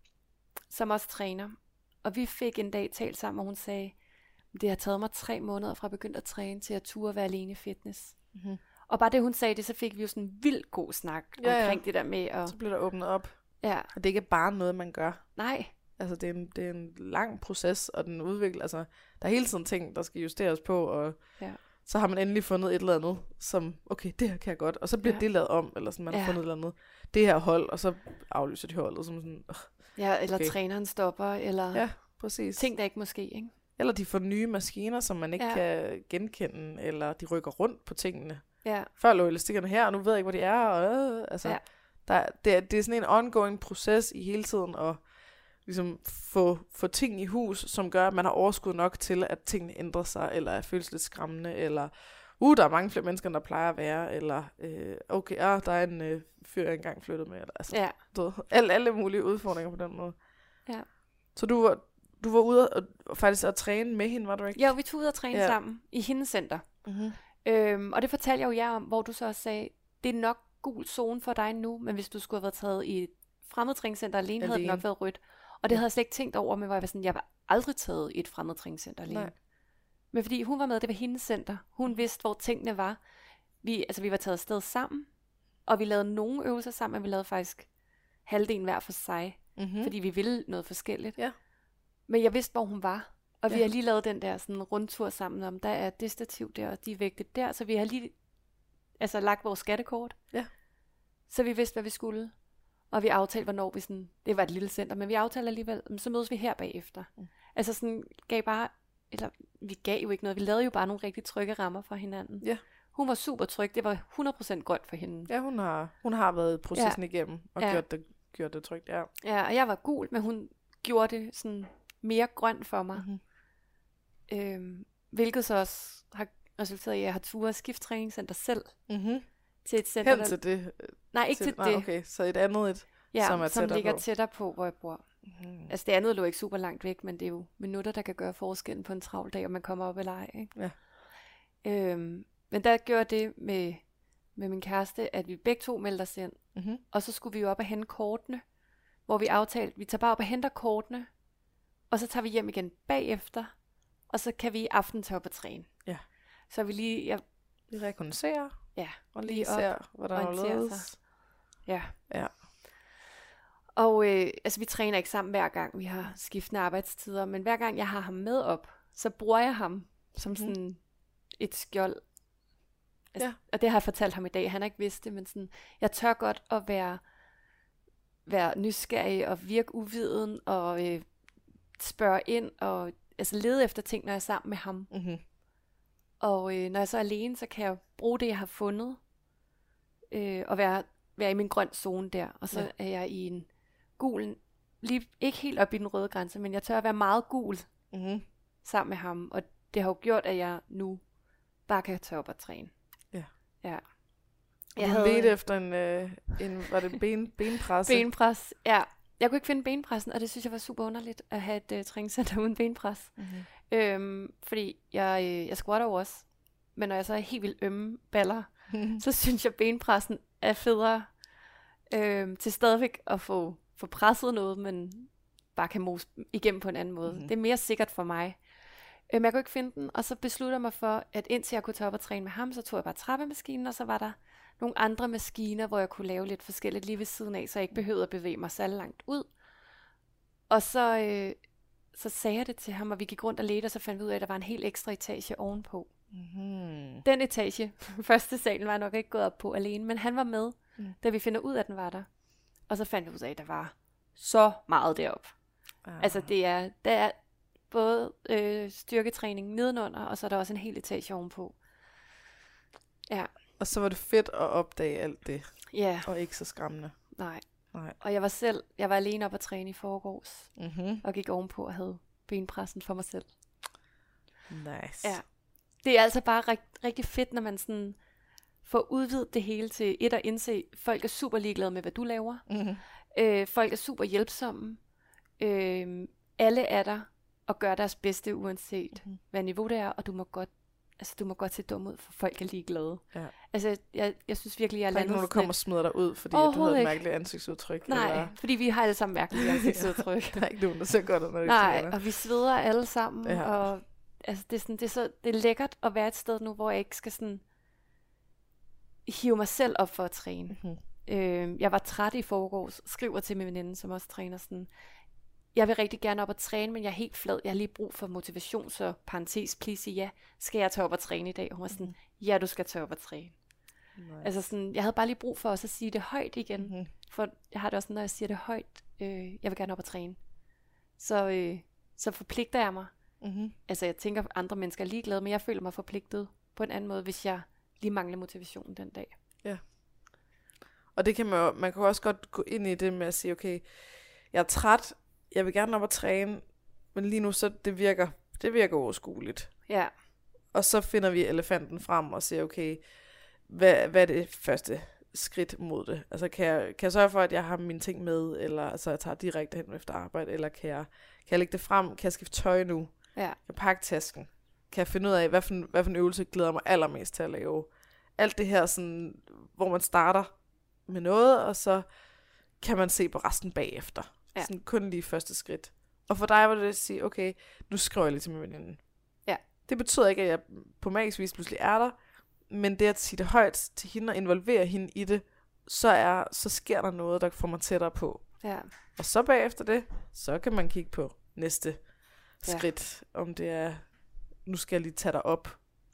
som også træner. Og vi fik en dag talt sammen, og hun sagde, det har taget mig tre måneder fra at begynde at træne, til at turde være alene i fitness. Mm-hmm. Og bare det, hun sagde det, så fik vi jo sådan en vild god snak Ja, ja. omkring det der med at... Så bliver der åbnet op. Ja, Og det er ikke bare noget, man gør. nej, Altså, det er en, det er en lang proces, og den udvikler, altså, der er hele tiden ting, der skal justeres på, og Ja. så har man endelig fundet et eller andet, som, okay, det her kan jeg godt, og så bliver Ja. det lavet om, eller sådan, man har Ja. fundet et eller andet, det her hold, og så aflyser de holdet, som sådan, øh, ja, eller Okay. træneren stopper, eller ja, præcis. ting, der ikke måske, ikke? Eller de får nye maskiner, som man ikke Ja. kan genkende, eller de rykker rundt på tingene. Ja, Før lå elastikkerne her, og nu ved jeg ikke, hvor de er, og øh, altså, Ja. der, det, er, det er sådan en ongoing proces i hele tiden, at ligesom få, få ting i hus, som gør, at man har overskud nok til, at tingene ændrer sig, eller føles lidt skræmmende, eller uh, der er mange flere mennesker, end der plejer at være, eller øh, okay, ah, der er en øh, fyr, jeg engang flyttede med, eller altså, ja, du ved, alle, alle mulige udfordringer på den måde. Ja. Så du var, du var ude og, og faktisk at træne med hende, var du ikke? ja, vi tog ud og træne Ja. ja. sammen i hendes center. Mm-hmm. Øhm, og det fortalte jeg jo jer om, hvor du så også sagde, det er nok gul zone for dig nu, men hvis du skulle have været taget i et fremmedtræningscenter alene, alene, havde det Alene. nok været rødt. Og det havde jeg slet ikke tænkt over, men hvor jeg var sådan, jeg var aldrig taget i et fremmedtræningscenter alene. Nej. Men fordi hun var med, det var hendes center. Hun vidste, hvor tingene var. Vi, altså, vi var taget afsted sammen, og vi lavede nogle øvelser sammen, men vi lavede faktisk halvdelen hver for sig, Mm-hmm. fordi vi ville noget forskelligt. Ja. Men jeg vidste, hvor hun var. Og vi Ja. har lige lavet den der sådan rundtur sammen om, der er det stativ der, og de er vægtet der, så vi har lige altså lagt vores skattekort. Ja. Så vi vidste, hvad vi skulle. Og vi aftalte, hvornår vi sådan, det var et lille center, men vi aftalte alligevel, så mødes vi her bagefter. Mm. Altså sådan gav bare, eller vi gav jo ikke noget, vi lavede jo bare nogle rigtig trygge rammer for hinanden. Ja. Hun var super tryg, det var hundrede procent grønt for hende. Ja, hun har, hun har været processen ja. igennem, og Ja. gjort, det, gjort det trygt, ja. Ja, og jeg var gul, men hun gjorde det sådan mere grønt for mig. Mm-hmm. Øhm, hvilket så også har resulteret i, at jeg har turet skifttræningscenter selv Mm-hmm. til et center. Hen til det. Nej, ikke til, nej, det. okay, så et andet et, Ja, som er som tættere ligger på. tættere på, hvor jeg bor. Mm-hmm. Altså det andet lå ikke super langt væk, men det er jo minutter, der kan gøre forskellen på en travl dag, om man kommer op eller ej. Ikke? Ja. Øhm, men der gjorde det med, med min kæreste, at vi begge to meldte os ind. Mm-hmm. Og så skulle vi jo op og hente kortene, hvor vi aftalte, vi tager bare op og henter kortene, og så tager vi hjem igen bagefter, og så kan vi i aften tage op og træne. Ja. Så vi lige, ja, Vi rekognoserer, ja, og lige, Lige op, ser, hvordan der orienterer ledes. ja. Ja. Og øh, altså vi træner ikke sammen hver gang, vi har skiftende arbejdstider, men hver gang jeg har ham med op, så bruger jeg ham som sådan mm. et skjold. Altså, Ja. Og det har jeg fortalt ham i dag, han har ikke vidst det, men sådan, jeg tør godt at være, være nysgerrig og virke uviden og øh, spørge ind og altså lede efter ting, når jeg er sammen med ham. Mm-hmm. Og øh, når jeg så er alene, så kan jeg bruge det, jeg har fundet, øh, og være, være i min grøn zone der. Og så Ja. er jeg i en gul, lige, ikke helt op i den røde grænse, men jeg tør at være meget gul Mm-hmm. sammen med ham. Og det har jo gjort, at jeg nu bare kan tage op og træne. Ja. Ja. Jeg du havde ledte efter en, øh, en var det ben, benpresse? benpres. Ja. Jeg kunne ikke finde benpressen, og det synes jeg var super underligt at have et uh, træningscenter uden benpres. Mm-hmm. Øhm, fordi jeg, øh, jeg squatter jo også. Men når jeg så er helt vildt ømme baller, så synes jeg, benpressen er federe øhm, til stadigvæk at få, få presset noget, men bare kan mose igennem på en anden måde. Mhm. Det er mere sikkert for mig. Øhm, jeg kunne ikke finde den, og så besluttede jeg mig for, at indtil jeg kunne tage op og træne med ham, så tog jeg bare trappemaskinen, og så var der nogle andre maskiner, hvor jeg kunne lave lidt forskelligt lige ved siden af, så jeg ikke behøvede at bevæge mig så langt ud. Og så, øh, så sagde jeg det til ham, og vi gik rundt og ledte, og så fandt vi ud af, at der var en helt ekstra etage ovenpå. Mm-hmm. Den etage, første salen, var jeg nok ikke gået op på alene, men han var med, mm. da vi finder ud af, at den var der. Og så fandt vi ud af, at der var så meget derop. Ah. Altså det er, der er både øh, styrketræning nedenunder, og så er der også en hel etage ovenpå. Ja. Og så var det fedt at opdage alt det. Ja. Og ikke så skræmmende. Nej. Nej. Og jeg var selv, jeg var alene op at træne i forgårs, mm-hmm. og gik ovenpå og havde benpressen for mig selv. Nice. Ja. Det er altså bare rigt, rigtig fedt, når man sådan får udvidet det hele til et at indse, folk er super ligeglade med, hvad du laver. Mm-hmm. Øh, folk er super hjælpsomme. Øh, alle er der og gør deres bedste, uanset mm-hmm. hvad niveau det er, og du må godt, altså du må godt se dum ud, for folk er ligeglade. Ja. Altså, jeg, jeg synes virkelig, jeg er landet... Der er ikke nogen, der kommer og smider dig ud, fordi du havde et mærkeligt ansigtsudtryk. Nej, eller... fordi vi har alle sammen mærkelige ansigtsudtryk. Der er ikke nogen, der ser godt ud, når det Nej, og vi sveder alle sammen, ja. og altså, det, er sådan, det, er så, det er lækkert at være et sted nu, hvor jeg ikke skal sådan hive mig selv op for at træne. Mm-hmm. Øh, jeg var træt i forgårs, skriver til min veninde, som også træner sådan, jeg vil rigtig gerne op og træne, men jeg er helt flad. Jeg har lige brug for motivation, så parentes, please sige ja. Skal jeg tage op og træne i dag? Hun var sådan, mm-hmm. ja, du skal tage op og træne. Nice. Altså sådan, jeg havde bare lige brug for også at sige det højt igen. Mm-hmm. For jeg har det også, når jeg siger det højt, øh, jeg vil gerne op og træne. Så, øh, så forpligter jeg mig. Mm-hmm. Altså jeg tænker, at andre mennesker er ligeglade, men jeg føler mig forpligtet på en anden måde, hvis jeg lige mangler motivationen den dag. Ja. Og det kan man jo, man kan også godt gå ind i det med at sige, okay, jeg er træt, jeg vil gerne op og træne, men lige nu så det virker, det virker overskueligt. Ja. Og så finder vi elefanten frem og siger, okay, hvad, hvad er det første skridt mod det? Altså kan jeg, kan jeg sørge for, at jeg har mine ting med, eller altså jeg tager direkte hen efter arbejde, eller kan jeg, kan jeg lægge det frem, kan jeg skifte tøj nu? Ja. Kan jeg pakke tasken? Kan jeg finde ud af, hvad for, en, hvad for en øvelse glæder mig allermest til at lave? Alt det her, sådan, hvor man starter med noget, og så kan man se på resten bagefter. Ja. Sådan kun lige første skridt. Og for dig var det at sige, okay, nu skriver jeg lige til min veninde. Ja. Det betyder ikke, at jeg på magisk vis pludselig er der, men det at sige det højt til hende og involvere hende i det, så, er, så sker der noget, der får mig tættere på. Ja. Og så bagefter det, så kan man kigge på næste skridt, ja. Om det er, nu skal jeg lige tage dig op.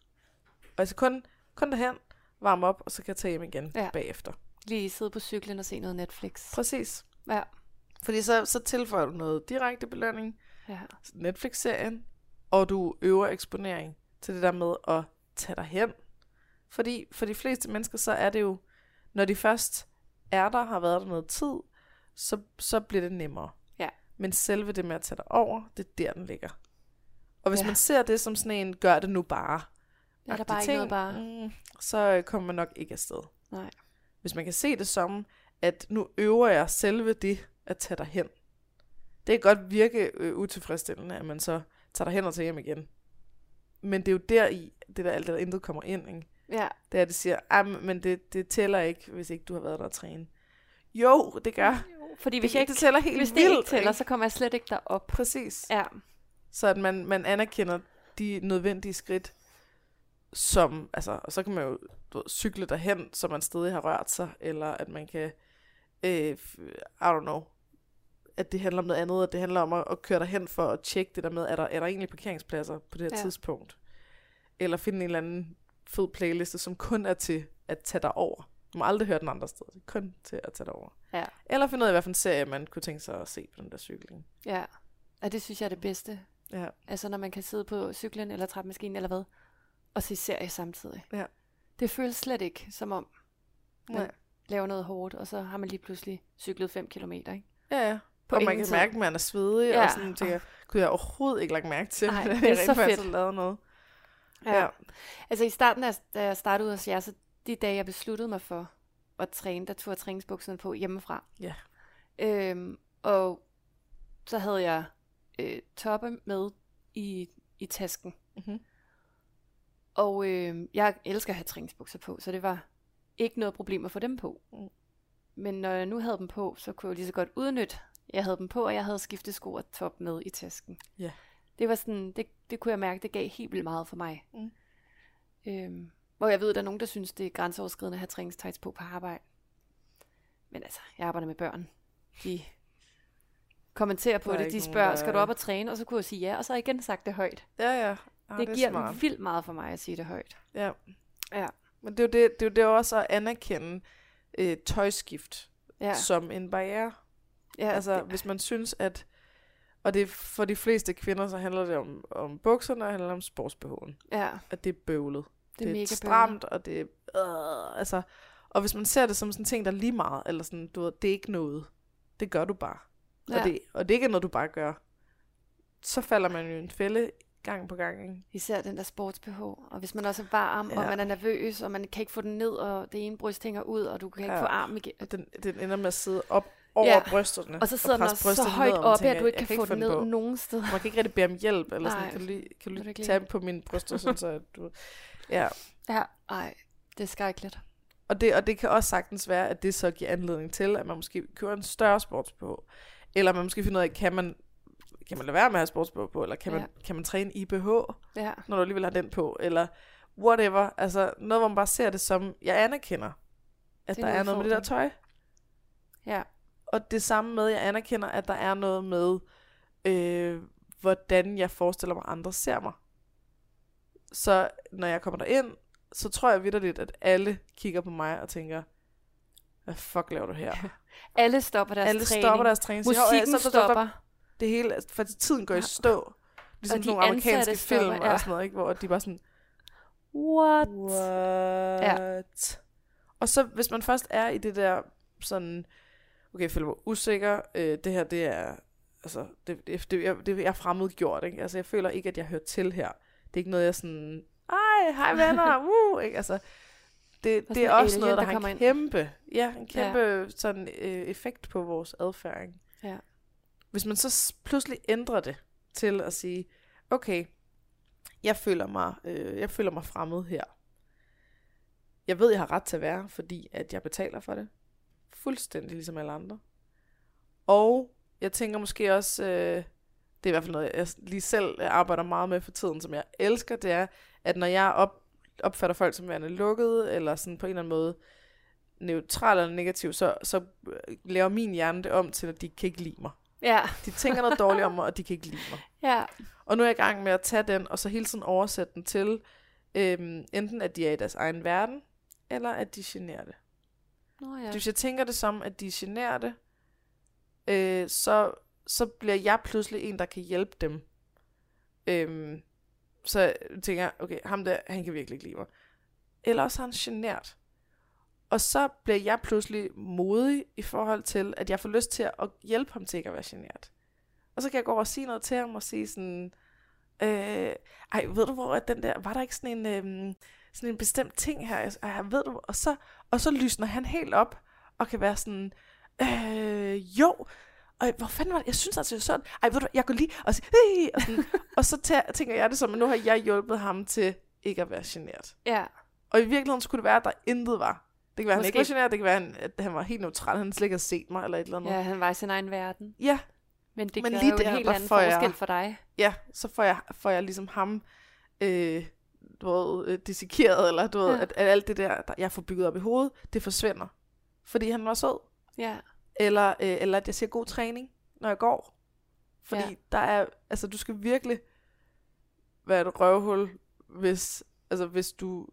Og altså kun, kun derhen, varme op, og så kan jeg tage hjem igen ja. Bagefter. Lige sidde på cyklen og se noget Netflix. Præcis. Ja. Fordi så, så tilføjer du noget direkte belønning, ja. Netflix-serien, og du øver eksponering til det der med at tage dig hen. Fordi for de fleste mennesker, så er det jo, når de først er der, har været der noget tid, så, så bliver det nemmere. Ja. Men selve det med at tage dig over, det er der, den ligger. Og hvis ja. Man ser det som sådan en, gør det nu bare, ja, der er bare ting, ikke noget bare. Mm, så kommer man nok ikke afsted. Nej. Hvis man kan se det som, at nu øver jeg selve det, at tage dig hen. Det kan godt virke øh, utilfredsstillende, at man så tager dig hen og tager hjem igen. Men det er jo der i, det der alt det der intet kommer ind, ikke? Ja. Det er, at det siger, men det, det tæller ikke, hvis ikke du har været der at træne. Jo, det gør. Jo, fordi hvis det, ikke, det tæller helt hvis vildt, det ikke tæller, ikke? Så kommer jeg slet ikke derop. Præcis. Ja. Så at man, man anerkender de nødvendige skridt, som, altså, og så kan man jo du ved, cykle derhen, så man stadig har rørt sig, eller at man kan, øh, I don't know, at det handler om noget andet, at det handler om at, at køre derhen for at tjekke det der med, er der, er der egentlig parkeringspladser på det her ja. Tidspunkt? Eller finde en eller anden fed playliste, som kun er til at tage dig over. Du må aldrig høre den andre sted, det er kun til at tage dig over. Ja. Eller finde ud af, hvad for en serie man kunne tænke sig at se på den der cykling. Ja, og det synes jeg er det bedste. Ja. Altså når man kan sidde på cyklen eller trappemaskinen eller hvad, og se serie samtidig. Ja. Det føles slet ikke som om, man Nej. laver noget hårdt, og så har man lige pludselig cyklet fem kilometer, ikke? Ja, ja. På og man kan tid. Mærke, at man er svedig, ja. Og sådan tænker, kunne jeg overhovedet ikke lagt mærke til, Ej, at det er jeg så fedt. har lavet noget. Ja. ja. Altså i starten, da jeg startede ud hos jer, så de dage, jeg besluttede mig for at træne, der tog jeg træningsbukserne på hjemmefra. Ja. Øhm, og så havde jeg øh, toppe med i, i tasken. Mm-hmm. Og øh, jeg elsker at have træningsbukser på, så det var ikke noget problem at få dem på. Mm. Men når jeg nu havde dem på, så kunne jeg lige så godt udnytte, jeg havde dem på, og jeg havde skiftet sko og top med i tasken. Ja. Det var sådan, det, det kunne jeg mærke, det gav helt vildt meget for mig. Mm. Øhm, Hvor jeg ved, at der er nogen, der synes, det er grænseoverskridende at have træningstights på på arbejde. Men altså, jeg arbejder med børn. De kommenterer på det. De spørger, der... skal du op og træne? Og så kunne jeg sige ja, og så har jeg igen sagt det højt. Ja, ja. Ah, det, det giver smart. vildt meget for mig at sige det højt. Ja. Ja. Men det er jo det, det, er jo det også at anerkende øh, tøjskift ja. som en barriere. Ja, altså, det... hvis man synes, at... Og det for de fleste kvinder, så handler det om, om bukserne, og handler om sportsbehoven. Ja. At det er bøvlet. Det er, det er mega stramt, bøvlet. Og det er... Øh, altså, og hvis man ser det som sådan en ting, der er lige meget, eller sådan, du ved, det er ikke noget. Det gør du bare. Ja. Og, det, og det ikke er noget, du bare gør. Så falder man jo i en fælde gang på gang, ikke? Især den der sportsbehov. Og hvis man også er varm, ja. og man er nervøs, og man kan ikke få den ned, og det ene bryst hænger ud, og du kan ikke ja. få armen igen. Den, den ender med at sidde op over ja. brysterne. Og så sidder og den også så højt oppe, at du ikke kan, kan få den ned på. nogen steder. Man kan ikke rigtig bede om hjælp, eller sådan, kan du lige, kan du lige tage på mine bryster, sådan så at du... Ja. Ja, ej, det er skrækkeligt. Og det, og det kan også sagtens være, at det så giver anledning til, at man måske kører en større sportsbehov. Eller man måske finder ud af, kan man, kan man lade være med at have sportsbehov på, eller kan man, ja. kan man træne i B H, ja. når du alligevel har den på, eller whatever. Altså noget, hvor man bare ser det som, jeg anerkender, at der er noget med det der tøj. Ja. Og det samme med, jeg anerkender, at der er noget med, øh, hvordan jeg forestiller mig, andre ser mig. Så når jeg kommer derind, så tror jeg vitterligt, at alle kigger på mig og tænker, hvad fuck laver du her? alle stopper deres alle træning. Alle stopper deres træning. Musikken så, så, så, stopper. Det hele, for tiden går i stå. Ligesom sådan nogle amerikanske film stopper, ja. og sådan noget, ikke? Hvor de bare sådan, what? What? Ja. Og så hvis man først er i det der sådan, okay, jeg føler mig usikker, øh, det her, det er, altså, det, det, det, jeg, det er fremmedgjort, ikke? Altså, jeg føler ikke, at jeg hører til her. Det er ikke noget, jeg sådan, ej, hej venner, woo, ikke? Altså, det, det er også noget, der, der har en kæmpe, ja, en kæmpe ja. sådan øh, effekt på vores adfærd, ikke? Ja. Hvis man så pludselig ændrer det til at sige, okay, jeg føler mig, øh, jeg føler mig fremmed her. Jeg ved, jeg har ret til at være, fordi at jeg betaler for det. Fuldstændig ligesom alle andre. Og jeg tænker måske også, øh, det er i hvert fald noget, jeg lige selv arbejder meget med for tiden, som jeg elsker, det er, at når jeg op, opfatter folk som værende lukkede, eller sådan på en eller anden måde neutral eller negativ, så, så laver min hjerne det om til, at de kan ikke lide mig. Ja. De tænker noget dårligt om mig, og de kan ikke lide mig. Ja. Og nu er jeg i gang med at tage den, og så hele tiden oversætte den til, øhm, enten at de er i deres egen verden, eller at de generer det. Nå ja. Hvis jeg tænker det som, at de generer det, øh, så, så bliver jeg pludselig en, der kan hjælpe dem. Øhm, så tænker jeg, okay, ham der, han kan virkelig ikke lide mig. Eller også er han genert. Og så bliver jeg pludselig modig i forhold til, at jeg får lyst til at hjælpe ham til ikke at være genert. Og så kan jeg gå over og sige noget til ham og sige sådan, øh, ej, ved du hvor, at den der, var der ikke sådan en, øh, sådan en bestemt ting her? Ej, ved du, og så, og så lysner han helt op og kan være sådan, øh, jo, og hvor fanden var det? Jeg synes altså, det er sådan, ej, ved du, jeg går lige og sige, hey! og, sådan, og så tæ- tænker jeg det som, at nu har jeg hjulpet ham til ikke at være genert. Ja. Og i virkeligheden skulle det være, at der intet var. Det kan være, Måske... han ikke var genert, det kan være, at han var helt neutral, han slet ikke har set mig, eller et eller andet. Ja, han var i sin egen verden. Ja. Men det Men gør lige jo der, en helt der anden får forskel jeg, for dig. Ja, så får jeg, får jeg ligesom ham øh, du ved, øh, dissekeret, eller du ved, ja. at, at alt det der, der, jeg får bygget op i hovedet, det forsvinder. Fordi han var sød. Ja. Eller, øh, eller at jeg siger god træning, når jeg går. Fordi ja. der er, altså du skal virkelig være et røvhul, hvis, altså hvis du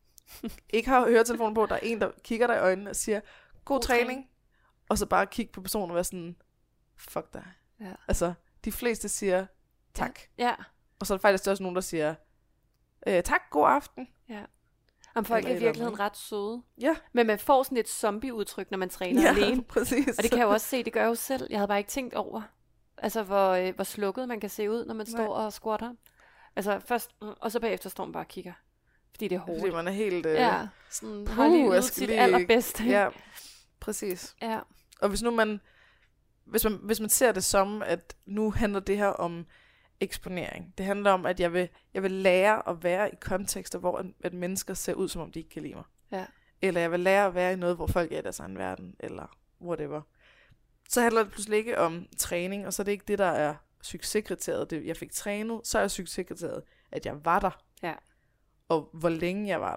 ikke har høretelefonen på, der er en, der kigger dig i øjnene og siger, god, god træning, træning, og så bare kigge på personen og være sådan, fuck dig. Ja. Altså, de fleste siger, tak. Ja. ja. Og så er der faktisk også nogen, der siger, øh, tak, god aften. Ja. Om folk er i virkeligheden ret søde. Ja. Men man får sådan et zombie-udtryk, når man træner ja, alene. Præcis. Og det kan jeg jo også se, det gør jeg jo selv. Jeg havde bare ikke tænkt over, altså hvor, øh, hvor slukket man kan se ud, når man Nej. står og squatter. Altså først, og så bagefter står man bare og kigger. Fordi det er hårdt. Fordi man er helt... Øh, ja, sådan har lige ud sit lige... allerbedste. Ja, præcis. Ja. Og hvis nu man hvis, man... hvis man ser det som, at nu handler det her om eksponering. Det handler om, at jeg vil, jeg vil lære at være i kontekster, hvor at mennesker ser ud, som om de ikke kan lide mig. Ja. Eller jeg vil lære at være i noget, hvor folk er i deres egen verden, eller whatever. Så handler det pludselig ikke om træning, og så er det ikke det, der er succeskriteriet. Det, jeg fik trænet, så er succeskriteriet, at jeg var der. Ja. Og hvor længe jeg var der.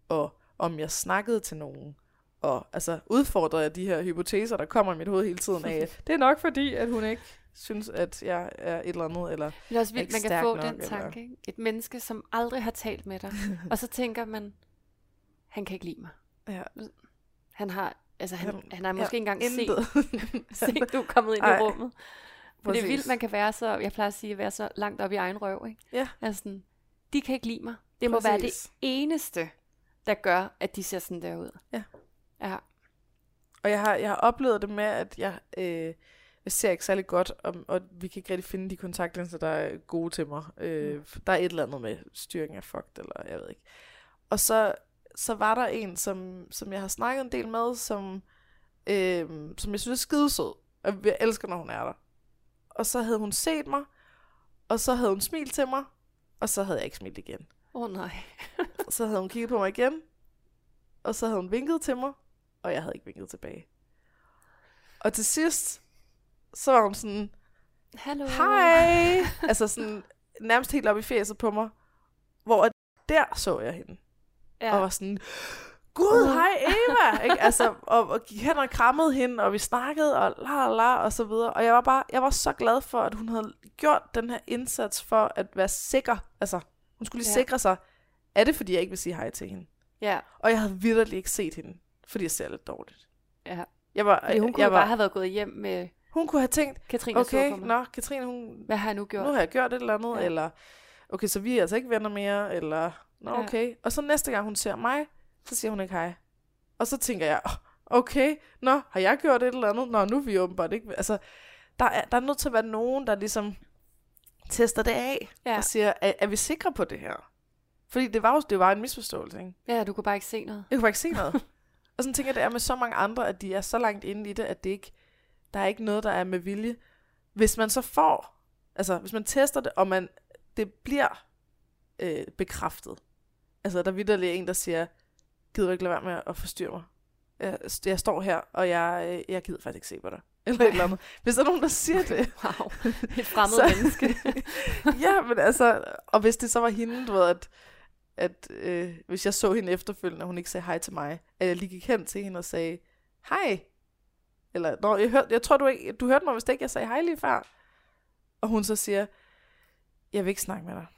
og om jeg snakkede til nogen, og altså udfordrede jeg de her hypoteser, der kommer i mit hoved hele tiden af, det er nok fordi, at hun ikke synes, at jeg er et eller andet, eller det er også vildt, man kan få nok, den tanke, ikke? Et menneske, som aldrig har talt med dig, og så tænker man, han kan ikke lide mig. Ja. Han har, altså han, han, han har måske ja, ikke engang intet. set, set, du er kommet ind Ej. i rummet. For det er Præcis. vildt, man kan være så, jeg plejer at sige, at være så langt op i egen røv, ikke? Ja. Altså sådan, de kan ikke lide mig. Det må Præcis. være det eneste, der gør, at de ser sådan der ud. Ja. Ja. Og jeg har, jeg har oplevet det med, at jeg, øh, jeg ser ikke særlig godt, og, og vi kan ikke rigtig finde de kontaktlinser, der er gode til mig. Øh, mm. Der er et eller andet med styring af fucked, eller jeg ved ikke. Og så, så var der en, som, som jeg har snakket en del med, som, øh, som jeg synes er skidesød. Og jeg elsker, når hun er der. Og så havde hun set mig, og så havde hun smilt til mig, og så havde jeg ikke smilt igen. Åh oh, nej. Så havde hun kigget på mig igen, og så havde hun vinket til mig, og jeg havde ikke vinket tilbage. Og til sidst, så var hun sådan, hallo. hej, altså sådan nærmest helt op i fjeset på mig, hvor der så jeg hende, ja. Og var sådan, gud, hej Eva, ikke? Altså, og, og gik hen og krammede hende, og vi snakkede, og la la la, og så videre, og jeg var bare, jeg var så glad for, at hun havde gjort den her indsats for at være sikker, altså, hun skulle lige ja. sikre sig, er det fordi jeg ikke vil sige hej til hende? Ja. Og jeg havde vitterligt ikke set hende, fordi jeg ser lidt dårligt. Ja. Jeg var, fordi hun kunne jeg bare var, have været gået hjem med... Hun kunne have tænkt, Katrine okay, nå, Katrine, hun... Hvad har jeg nu gjort? Nu har jeg gjort et eller andet, ja. eller... Okay, så vi er altså ikke venner mere, eller... Nå, okay. Ja. Og så næste gang hun ser mig, så siger hun ikke hej. Og så tænker jeg, okay, nå, har jeg gjort et eller andet? Nå, nu er vi åbenbart ikke... Altså, der er, der er nødt til at være nogen, der ligesom tester det af, ja. Og siger, er, er vi sikre på det her? Fordi det var jo det var en misforståelse, ikke? Ja, du kunne bare ikke se noget. Jeg kunne bare ikke se noget. Og sådan tænker jeg, det er med så mange andre, at de er så langt inde i det, at det ikke, der er ikke noget, der er med vilje. Hvis man så får, altså hvis man tester det, og man, det bliver øh, bekræftet. Altså der vitterlig er en, der siger, gider du ikke lade være med at forstyrre mig? Jeg, jeg står her, og jeg, jeg gider faktisk ikke se på dig. Eller et eller andet. Hvis der er nogen, der siger det. Wow, et fremmed menneske. Ja, men altså, og hvis det så var hende, du ved, at at øh, hvis jeg så hende efterfølgende, og hun ikke sagde hej til mig, at jeg lige gik hen til hende og sagde, hej. Eller, nå, jeg, hørte, jeg tror, du ikke, du hørte mig, hvis det ikke, jeg sagde hej lige før. Og hun så siger, jeg vil ikke snakke med dig.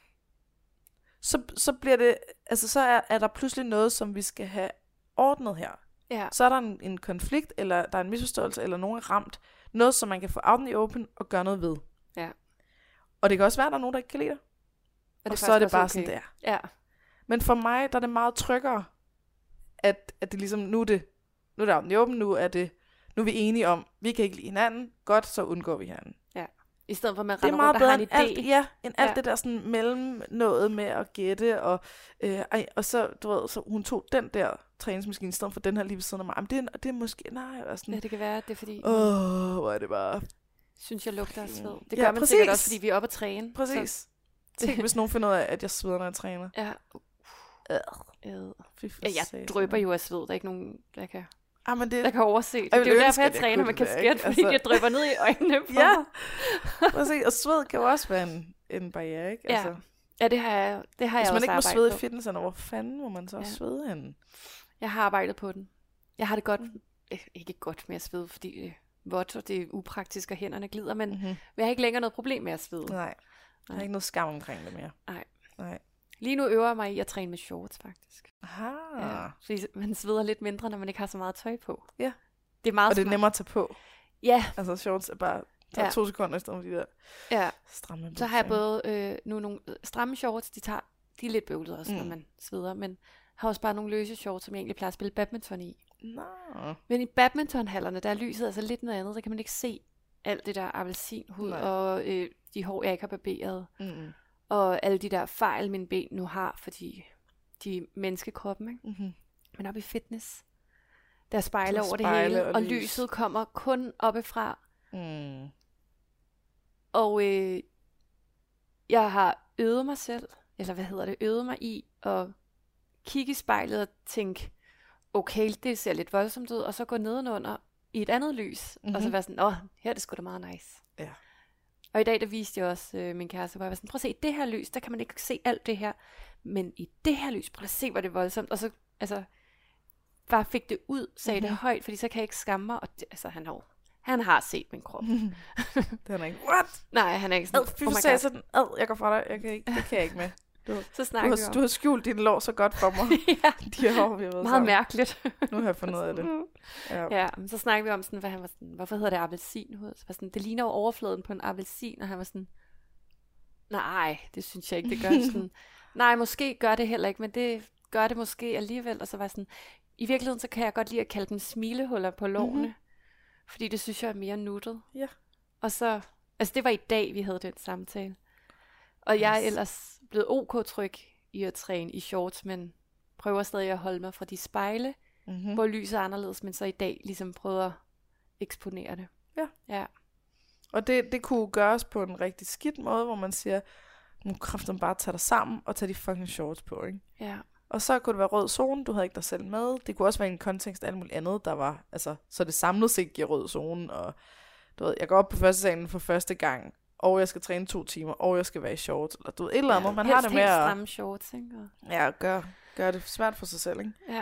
Så, så bliver det, altså så er, er der pludselig noget, som vi skal have ordnet her. Ja. Så er der en, en konflikt, eller der er en misforståelse, eller nogen er ramt. Noget, som man kan få out in the open og gøre noget ved. Ja. Og det kan også være, at der er nogen, der ikke kan lide dig. Og, og så er det bare okay. Sådan der. Ja. Men for mig, der er det meget tryggere, at, at det ligesom, nu er det, nu er det out in the open, nu er det, nu er vi enige om, vi kan ikke lide hinanden, godt, så undgår vi hinanden. Ja. I stedet for, at man render rundt og har en idé. Alt, ja, end alt ja. Det der sådan mellem noget med at gætte, og, øh, ej, og så, du ved, så hun tog den der træningsmaskine, i stedet for den her lige ved siden af mig. Jamen, det, er, det er måske, nej, og sådan. Ja, det kan være, det er fordi... Åh, oh, hvor er det bare... Synes jeg lugter af sved. Det gør ja, man præcis. sikkert også, fordi vi er oppe at træne. Præcis. Så... Tænk, hvis nogen finder ud af, at jeg sveder, når jeg træner. Ja. Øh. Ja, jeg drøber jo af sved. Der er ikke nogen, der kan, ah, men det... der kan overse det. Det er jo derfor, jeg træner med kasket, fordi altså... jeg drøber ned i øjnene på ja. mig. Præcis. Og sved kan jo også være en, en barriere, ikke? Ja. Altså, ja, det har jeg, det har jeg også hvis man ikke må svede i fitnesscenter, hvor fanden må man så ja. svede henne? Jeg har arbejdet på den. Jeg har det godt, mm. ikke godt med at svede, fordi det er vådt, og det er upraktisk, og hænderne glider, men mm-hmm. jeg har ikke længere noget problem med at svede. Nej. Jeg har ikke noget skam omkring det mere. Nej. Nej. Lige nu øver jeg mig i at træne med shorts, faktisk. Aha. Ja, fordi man sveder lidt mindre, når man ikke har så meget tøj på. Ja. Det er meget og det er smart. nemmere at tage på. Ja. Altså shorts er bare tager ja. to sekunder i stedet for de der ja. stramme. Så har jeg både øh, nu nogle stramme shorts, de tager, de er lidt bøvlede også, mm. når man sveder, men har også bare nogle løse shorts, som jeg egentlig plejer at spille badminton i. Nå. Men i badmintonhallerne, der er lyset altså lidt noget andet, så kan man ikke se alt det der appelsinhud og øh, de hår, jeg ikke har barberet. Mm. Og alle de der fejl, mine ben nu har, fordi de er menneskekroppen, ikke? Mm-hmm. Men op i fitness, der er spejle over det hele, og, og lys. lyset kommer kun oppefra. Mm. Og øh, jeg har øvet mig selv, eller hvad hedder det, øvet mig i at kigge i spejlet og tænke, okay, det ser lidt voldsomt ud, og så gå nedenunder i et andet lys, mm-hmm. og så være sådan, åh, her er det sgu da meget nice. Ja. Og i dag, der viste jeg også øh, min kæreste, hvor jeg var sådan, prøv at se, det her lys, der kan man ikke se alt det her, men i det her lys, prøv at se, hvor det er voldsomt, og så altså, bare fik det ud, sagde Mhm. det højt, fordi så kan jeg ikke skamme mig. Og det, altså, han har jo, han har set min krop. Det er han ikke. What? Nej, han er ikke Ad, sådan, fy oh for my satan, god. sådan, ad, jeg går fra dig. Jeg kan ikke, det kan jeg ikke med. Du, Så du, snakker vi har, om. du har skjult din lår så godt for mig. ja, De her år, vi har været meget sammen. mærkeligt. Nu har jeg fundet ud af det. Ja. Ja, men så snakker vi om sådan, hvad han var sådan, hvorfor hedder det appelsinhud? Så var sådan, det ligner jo overfladen på en appelsin, og han var sådan, nej, det synes jeg ikke, det gør. Sådan, nej, måske gør det heller ikke, men det gør det måske alligevel. Og så var jeg sådan, i virkeligheden, så kan jeg godt lide at kalde dem smilehuller på lårene, Mhm. mm-hmm. fordi det synes jeg er mere nuttet. Ja. Og så, altså det var i dag, vi havde den samtale. Og jeg er Nice. ellers blevet ok-tryg i at træne i shorts, men prøver stadig at holde mig fra de spejle, Mm-hmm. hvor lyset er anderledes, men så i dag ligesom prøver at eksponere det. Ja. Ja. Og det, det kunne gøres på en rigtig skidt måde, hvor man siger, nu kræfter bare tage dig sammen og tage de fucking shorts på, ikke? Ja. Og så kunne det være rød zone, du havde ikke dig selv med. Det kunne også være i en kontekst af alt muligt andet, der var, altså, så det samlet set giver rød zone, og du ved, jeg går op på første salen for første gang, og jeg skal træne to timer, og jeg skal være i shorts, eller du ved, et eller andet. Man har det med helt at stramme shorts, ikke? Og, ja, gøre, gøre det svært for sig selv, ikke? ja.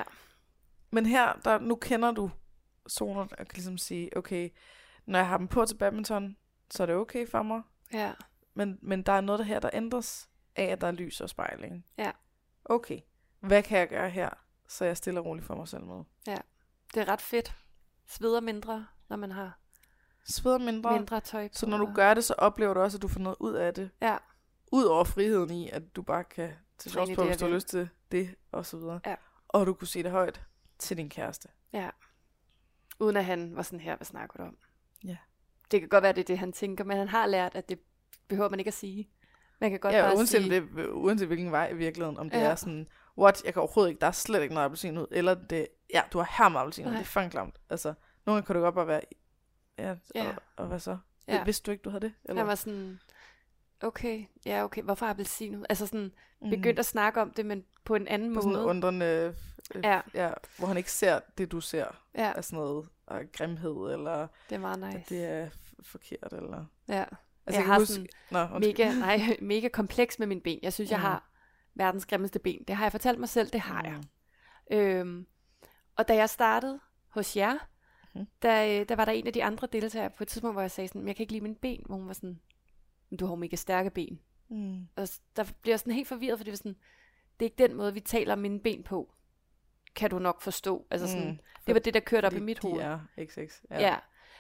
Men her, der, nu kender du zoner, og kan ligesom sige, okay, når jeg har dem på til badminton, så er det okay for mig. Ja. Men, men der er noget der her, der ændres af, at der er lys og spejling. Ja. Okay, hvad kan jeg gøre her, så jeg stille og roligt for mig selv med? Det er ret fedt. Sveder mindre, når man har Sveder mindre. mindre tøj på. Så når du gør det, så oplever du også, at du får noget ud af det. Ja. Udover friheden i, at du bare kan til Træne shorts på, det, hvis jeg du har vil. lyst til det, og så videre. Ja. Og du kunne sige det højt til din kæreste. Ja. Uden at han var sådan her, hvad snakker du om? Ja. Det kan godt være, det er det, han tænker, men han har lært, at det behøver man ikke at sige. Man kan godt Ja, bare uanset, sige... det, uanset hvilken vej i virkeligheden. Om det Ja. er sådan, what, jeg kan overhovedet ikke, der er slet ikke noget appelsin ud. Eller det, ja, du har her med appelsin ud, Nej. det er fucking klamt. Altså, nogle gange kan det godt bare være, ja, Ja. Og, og hvad så? Ja. Vidste du ikke, du havde det? Eller? Han var sådan, okay, ja okay, hvorfor appelsin? Altså sådan, Mhm. begyndte at snakke om det, men på en anden På sådan måde. noget undrende, øh, Ja. ja, hvor han ikke ser det, du ser. Ja, Af sådan noget og grimhed, eller det er meget nice. nice. at det er f- forkert, eller... Ja, Altså, jeg kan har huske... sådan Nå, undskyld. mega, nej, mega kompleks med mine ben. Jeg synes, jeg Mhm. har verdens grimmeste ben. Det har jeg fortalt mig selv, det har jeg. Mm. Øhm, og da jeg startede hos jer, Mhm. der, øh, der var der en af de andre deltagere på et tidspunkt, hvor jeg sagde sådan, jeg kan ikke lide mine ben, hvor hun var sådan, "Men du har jo mega stærke ben. Mm. Og s- der bliver jeg sådan helt forvirret, fordi det var sådan, det er ikke den måde, vi taler om mine ben på. Kan du nok forstå. Altså sådan, Mm. det var det, der kørte op i Fordi mit de hoved. er X X. Ja. ja.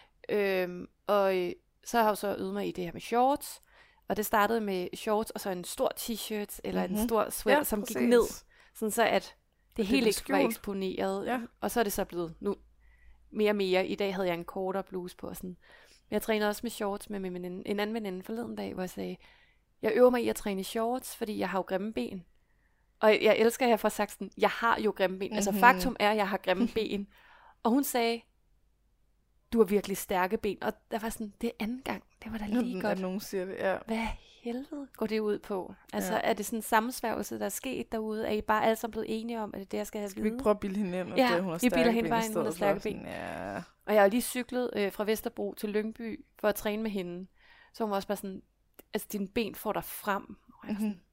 Øhm, og øh, så har jeg jo så øvet mig i det her med shorts. Og det startede med shorts og så en stor t-shirt eller mm-hmm. en Mhm. stor sweater, Ja, som præcis. gik ned. Sådan så at det det hele blev ikke var skjult. eksponeret. Ja. Og så er det så blevet nu mere og mere. I dag havde jeg en kortere bluse på. Og sådan. Men jeg trænede også med shorts med min veninde, en anden veninde forleden dag, hvor jeg sagde, jeg øver mig i at træne i shorts, fordi jeg har jo grimme ben. Og jeg elsker, at jeg får sagt sådan, jeg har jo grimme ben. Mm-hmm. Altså Mhm. faktum er, at jeg har grimme ben. Og hun sagde, du har virkelig stærke ben. Og der var sådan, det er anden gang. Det var da lige At godt. nogen siger det, ja. Hvad helvede går det ud på? Altså Ja. er det sådan en sammensværgelse, der er sket derude? Er I bare alle sammen blevet enige om, at det er det, jeg skal have at Skal vi ikke vide? prøve at bilde hende ind, at Ja, det, hun har vi stærke bilder hende ben bare i ind, hun har stedet for stærke sådan, Ja. Og jeg har lige cyklet øh, fra Vesterbro til Lyngby for at træne med hende. Så hun var også bare sådan, altså dine ben får dig frem. Og jeg var sådan, Mhm.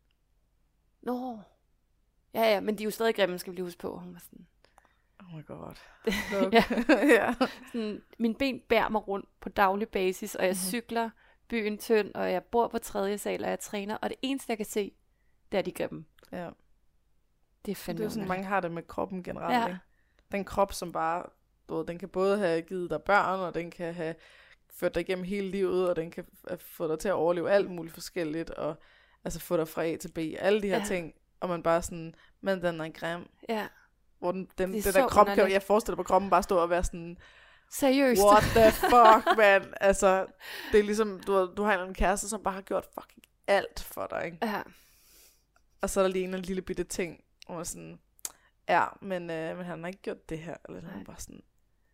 nå. Ja, ja, men de er jo stadig grimme, skal vi lige huske på. Hun var sådan, Oh my god. ja. ja. sådan, mine ben bærer mig rundt på daglig basis, og jeg Mhm. cykler byen tynd, og jeg bor på tredje sal, og jeg træner, og det eneste, jeg kan se, det er de grimme. ja. Det er Det fandme er jo sådan, underligt. mange har det med kroppen generelt, Ja. ikke? Den krop, som bare, du ved, den kan både have givet dig børn, og den kan have ført dig igennem hele livet, og den kan f- få dig til at overleve alt muligt forskelligt, og altså få dig fra A til B, alle de her Ja. ting, og man bare sådan, men den er grim, Ja, hvor den, den, Det er den så der krop, kan, underligt. jeg forestiller mig kroppen bare stå og være sådan, seriøst. what the fuck, man, altså, det er ligesom, du, har- du har en eller anden kæreste, som bare har gjort fucking alt for dig, ikke? Ja, Og så er der lige en eller anden lille bitte ting, hvor man sådan, ja, men, øh, men han har ikke gjort det her. Eller sådan, Nej. bare sådan,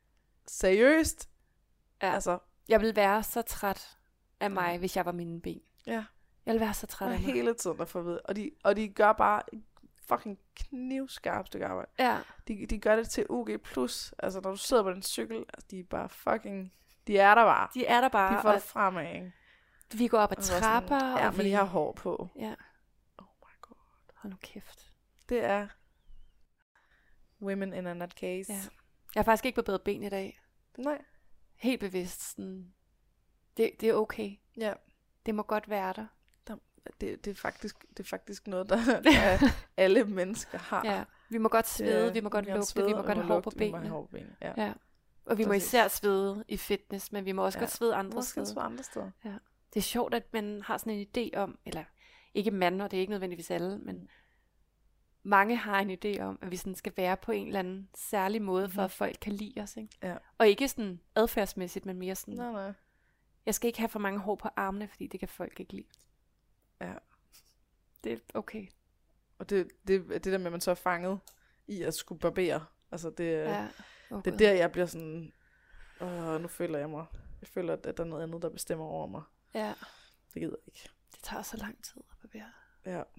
seriøst? Ja. Altså, jeg ville være så træt af mig, hvis jeg var mine ben. ja, Jeg ville være så træt og af mig. hele tiden at få at vide. Og de, og de gør bare et fucking knivskarpt stykke arbejde. Ja, De, de gør det til U G plus. Altså, når du sidder på den cykel, altså, de er bare fucking, de er der bare. de er der De bare, får og det fremad, ikke? vi går op ad Og så er trapper, sådan, ja, og men vi... de har hår på. Ja, Oh my god. hold nu kæft. Det er Women in a nutcase. Ja. Jeg har faktisk ikke barberet ben i dag. Nej. Helt bevidst. Sådan, det, det er okay. Ja. Det må godt være der. der det, det, er faktisk, det er faktisk noget, der, der alle mennesker har. Ja. Vi må godt svede, Ja, vi må godt vi må lugte, svede, vi må og godt vi have må hår på lugte, vi må have benene. hår på benene. Ja. Ja. Og vi må Præcis. især svede i fitness, men vi må også Ja. godt svede andre Måske steder. svede andre steder. Ja. Det er sjovt, at man har sådan en idé om, eller ikke mand, og det er ikke nødvendigvis alle, men mange har en idé om, at vi sådan skal være på en eller anden særlig måde, mm-hmm. for at folk kan lide os. Ikke? Ja. Og ikke sådan adfærdsmæssigt, men mere sådan, Nej, nej. jeg skal ikke have for mange hår på armene, fordi det kan folk ikke lide. Ja. Det er okay. Og det, det, det der med, at man så er fanget i at skulle barbere. Altså det, Ja. Oh, det er der, jeg bliver sådan, åh, nu føler jeg mig. Jeg føler, at der er noget andet, der bestemmer over mig. Ja. Det gider jeg ikke. Det tager så lang tid at barbere. Ja. Jeg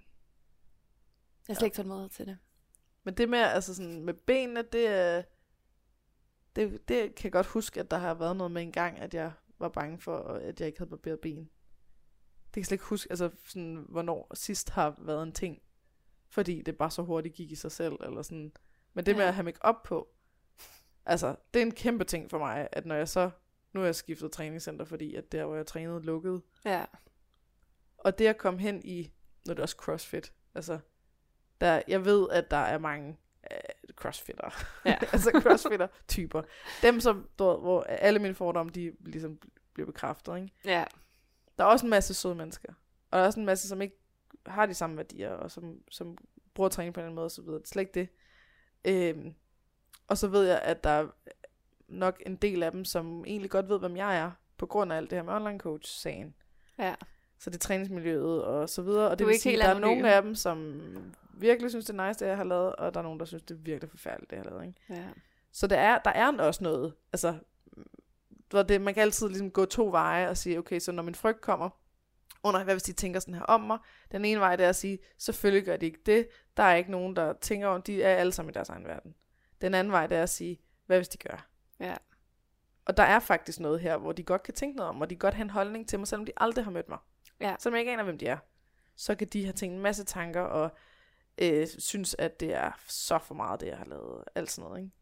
er slet ikke tålmodig til det. Men det med, altså sådan, med benene, det, er- det, det kan jeg godt huske, at der har været noget med en gang, at jeg var bange for, at jeg ikke havde barberet ben. Det kan jeg slet ikke huske, altså sådan, hvornår sidst har været en ting. Fordi det bare så hurtigt gik i sig selv, eller sådan. Men det med Ja. at have make-up på, altså, det er en kæmpe ting for mig, at når jeg så, nu har jeg skiftet træningscenter, fordi at der, hvor jeg trænede, lukkede. Ja. Og det at komme hen i, nu er det også CrossFit, altså, der, jeg ved, at der er mange uh, crossfitter, Ja. altså crossfitter-typer. Dem, som, du ved, hvor alle mine fordomme, de ligesom bliver bekræftet, ikke? Ja. Der er også en masse søde mennesker, og der er også en masse, som ikke har de samme værdier, og som, som bruger træning på en anden måde, og så videre. Det er slet ikke det. Øhm, og så ved jeg, at der er nok en del af dem, som egentlig godt ved, hvem jeg er, på grund af alt det her med online coach-sagen. Ja. Så det er træningsmiljøet og så videre. Og det Du er vil ikke sige, helt der er anonym. nogle af dem, som virkelig synes, det er nice, det jeg har lavet, og der er nogen, der synes, det er virkelig forfærdeligt, det jeg har lavet. Ikke? Ja. Så der er, der er også noget. Altså, hvor det, man kan altid ligesom gå to veje og sige, okay, så når min frygt kommer, under hvad hvis de tænker sådan her om mig, den ene vej det er at sige, selvfølgelig gør de ikke det, der er ikke nogen, der tænker om, de er alle sammen i deres egen verden. Den anden vej det er at sige, hvad hvis de gør? Ja. Og der er faktisk noget her, hvor de godt kan tænke noget om, og de godt have en holdning til mig, selvom de aldrig har mødt mig. Ja. Selvom jeg ikke aner, hvem de er. Så kan de have tænkt en masse tanker, og øh, synes, at det er så for meget, det jeg har lavet. Alt sådan noget, ikke?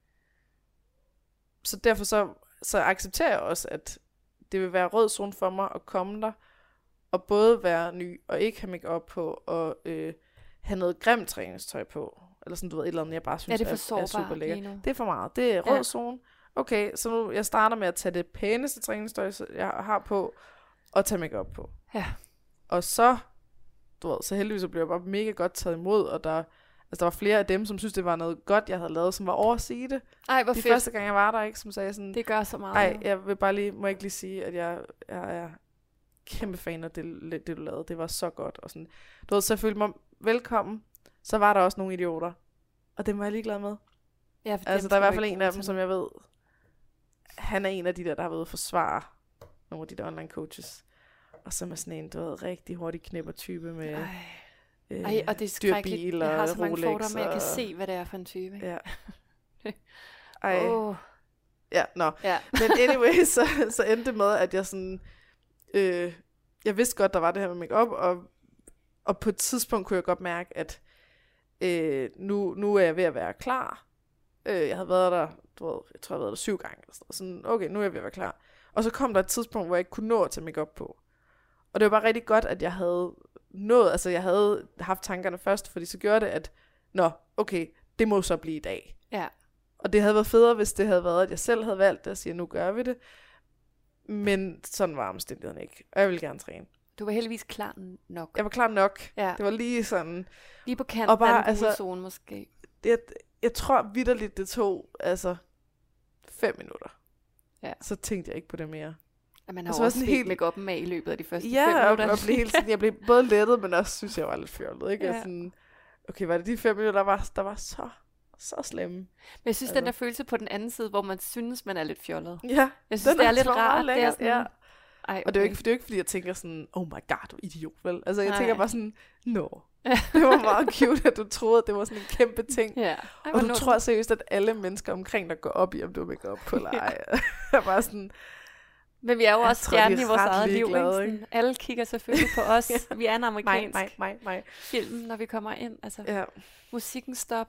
Så derfor så, så accepterer jeg også, at det vil være rød zone for mig at komme der, og både være ny, og ikke have make-up på, og øh, have noget grimt træningstøj på. Eller sådan, du ved, et eller andet, jeg bare synes Ja, det er for er, er sårbart super lækkert. lige nu. Det er for meget. Det er rød Ja. zone. Okay, så nu jeg starter med at tage det pæneste træningstøj, jeg har på, og tage make-up på. Ja. Og så, du ved, så heldigvis så blev jeg bare mega godt taget imod, og der, altså der var flere af dem, som synes det var noget godt, jeg havde lavet, som var over at sige det. Ej, hvor De fedt. første gang, jeg var der, ikke, som sagde sådan, Det gør så meget. ej, jo. jeg vil bare lige, må jeg ikke lige sige, at jeg, jeg er kæmpe fan af det, det, du lavede. Det var så godt. Og sådan. Du ved, så jeg følte mig velkommen. Så var der også nogle idioter. Og dem var jeg ligeglad med. Ja, for Altså, dem der er i skal hvert du fald ikke en bruge af dem, til som noget. jeg ved, han er en af de der, der har været ude at forsvare nogle af de der online coaches. Og som er sådan en, du ved, rigtig hurtig knipper-type med Ej. øh, Ej, og det er dyr skrækkeligt. bil Jeg har og så mange Rolex fordomme, jeg kan og- se, hvad det er for en type. Ikke? Ja. Ej, Åh. ja, nå. Ja. Men anyway, så, så endte det med, at jeg sådan, øh, jeg vidste godt, der var det her med make-up, og, og på et tidspunkt kunne jeg godt mærke, at øh, nu, nu er jeg ved at være klar. Øh, jeg havde været der, du ved, jeg tror, jeg havde været der syv gange. Eller sådan. sådan, okay, nu er jeg ved at være klar. Og så kom der et tidspunkt, hvor jeg ikke kunne nå at tage make-up på. Og det var bare rigtig godt, at jeg havde nået, altså jeg havde haft tankerne først, fordi så gjorde det, at, nå, okay, det må så blive i dag. Ja. Og det havde været federe, hvis det havde været, at jeg selv havde valgt det og sige, nu gør vi det. Men sådan var omstændigheden ikke. Og jeg ville gerne træne. Du var heldigvis klar nok. Jeg var klar nok. Ja. Det var lige sådan. Lige på kanten Og bare, af den gule altså- zone måske. Det, jeg tror vitterligt, det tog altså fem minutter. Ja. Så tænkte jeg ikke på det mere. At man og har så var også sådan helt helt- make-up'en med i løbet af de første fem Ja, og, minutter. og blev helt sådan, jeg blev både lettet, men også synes jeg var lidt fjollet. Ikke? Ja. Ja. Sådan, okay, var det de fem minutter, der var, der var så, så slemme? Men jeg synes, Altså. den der følelse på den anden side, hvor man synes, man er lidt fjollet. Ja, Jeg synes, den det er er lidt sgu meget rart. Det er lækkert, sådan, ja. Ej, Og det er, jo okay. ikke, det er jo ikke, fordi jeg tænker sådan, oh my god, du er idiot, vel? Altså, jeg Nej. tænker bare sådan, no. Det var meget cute, at du troede, at det var sådan en kæmpe ting. Ja. Ej, Og hvor du nu- tror seriøst, at alle mennesker omkring dig går op i, om du er make-up på eller ej. Jeg er bare sådan, Men vi er jo Jeg også tror, de er stjernen i vores ret eget liv. ligeglade, Ikke? Sådan, alle kigger selvfølgelig på os. Vi er en mig, amerikansk mig, mig, mig. film, når vi kommer ind. Altså, Ja. musikken stopper.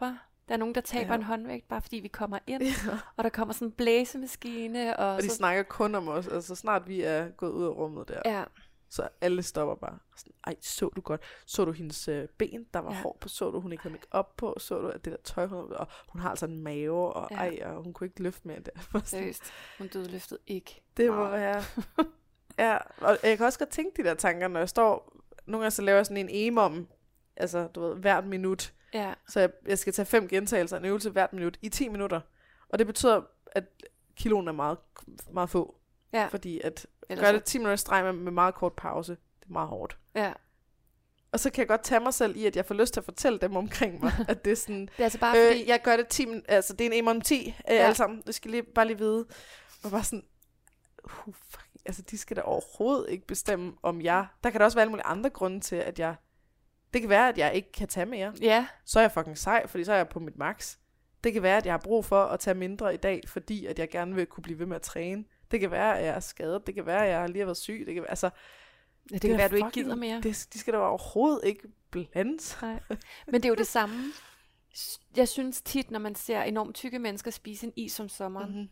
Der er nogen, der taber Ja. en håndvægt, bare fordi vi kommer ind, Ja. og der kommer sådan en blæsemaskine. Og, Og de så, snakker kun om os. Altså, så snart vi er gået ud af rummet der, ja, så alle stopper bare. Sådan, ej, så du godt? Så du hendes øh, ben, der var Ja. ja. hår på? Så du, hun ikke havde make op på? Så du, at det der tøj, hun havde? Og hun har altså en mave, og Ja. ej, og hun kunne ikke løfte mere der. seriøst. Hun dødløftede ikke. Det må meget. være. Ja, og jeg kan også godt tænke de der tanker, når jeg står... Nogle gange så laver jeg sådan en emom, altså du ved, hvert minut. Ja, Så jeg, jeg skal tage fem gentagelser af en øvelse hvert minut i ti minutter. Og det betyder, at kiloen er meget, meget få. ja. Fordi at Ellers gøre så- det ti minutter i streg med, med meget kort pause, det er meget hårdt. Ja. Og så kan jeg godt tage mig selv i, at jeg får lyst til at fortælle dem omkring mig, at det er sådan... Det er altså bare fordi... Øh, jeg gør det ti min- altså det er en emom ti, øh, Ja. alle sammen. Det skal lige, bare lige vide. Og bare sådan... Uh, fuck, altså de skal da overhovedet ikke bestemme om jeg... Der kan der også være alle mulige andre grunde til, at jeg... Det kan være, at jeg ikke kan tage mere. Ja, Så er jeg fucking sej, fordi så er jeg på mit max. Det kan være, at jeg har brug for at tage mindre i dag, fordi at jeg gerne vil kunne blive ved med at træne. Det kan være, at jeg er skadet. Det kan være, at jeg lige har været syg. Det kan være, altså, det, det kan er være, at du ikke fucking- gider mere. Det, de skal da overhovedet ikke blande sig. Nej. Men det er jo det samme. Jeg synes tit, når man ser enormt tykke mennesker spise en is om sommeren, Mm-hmm.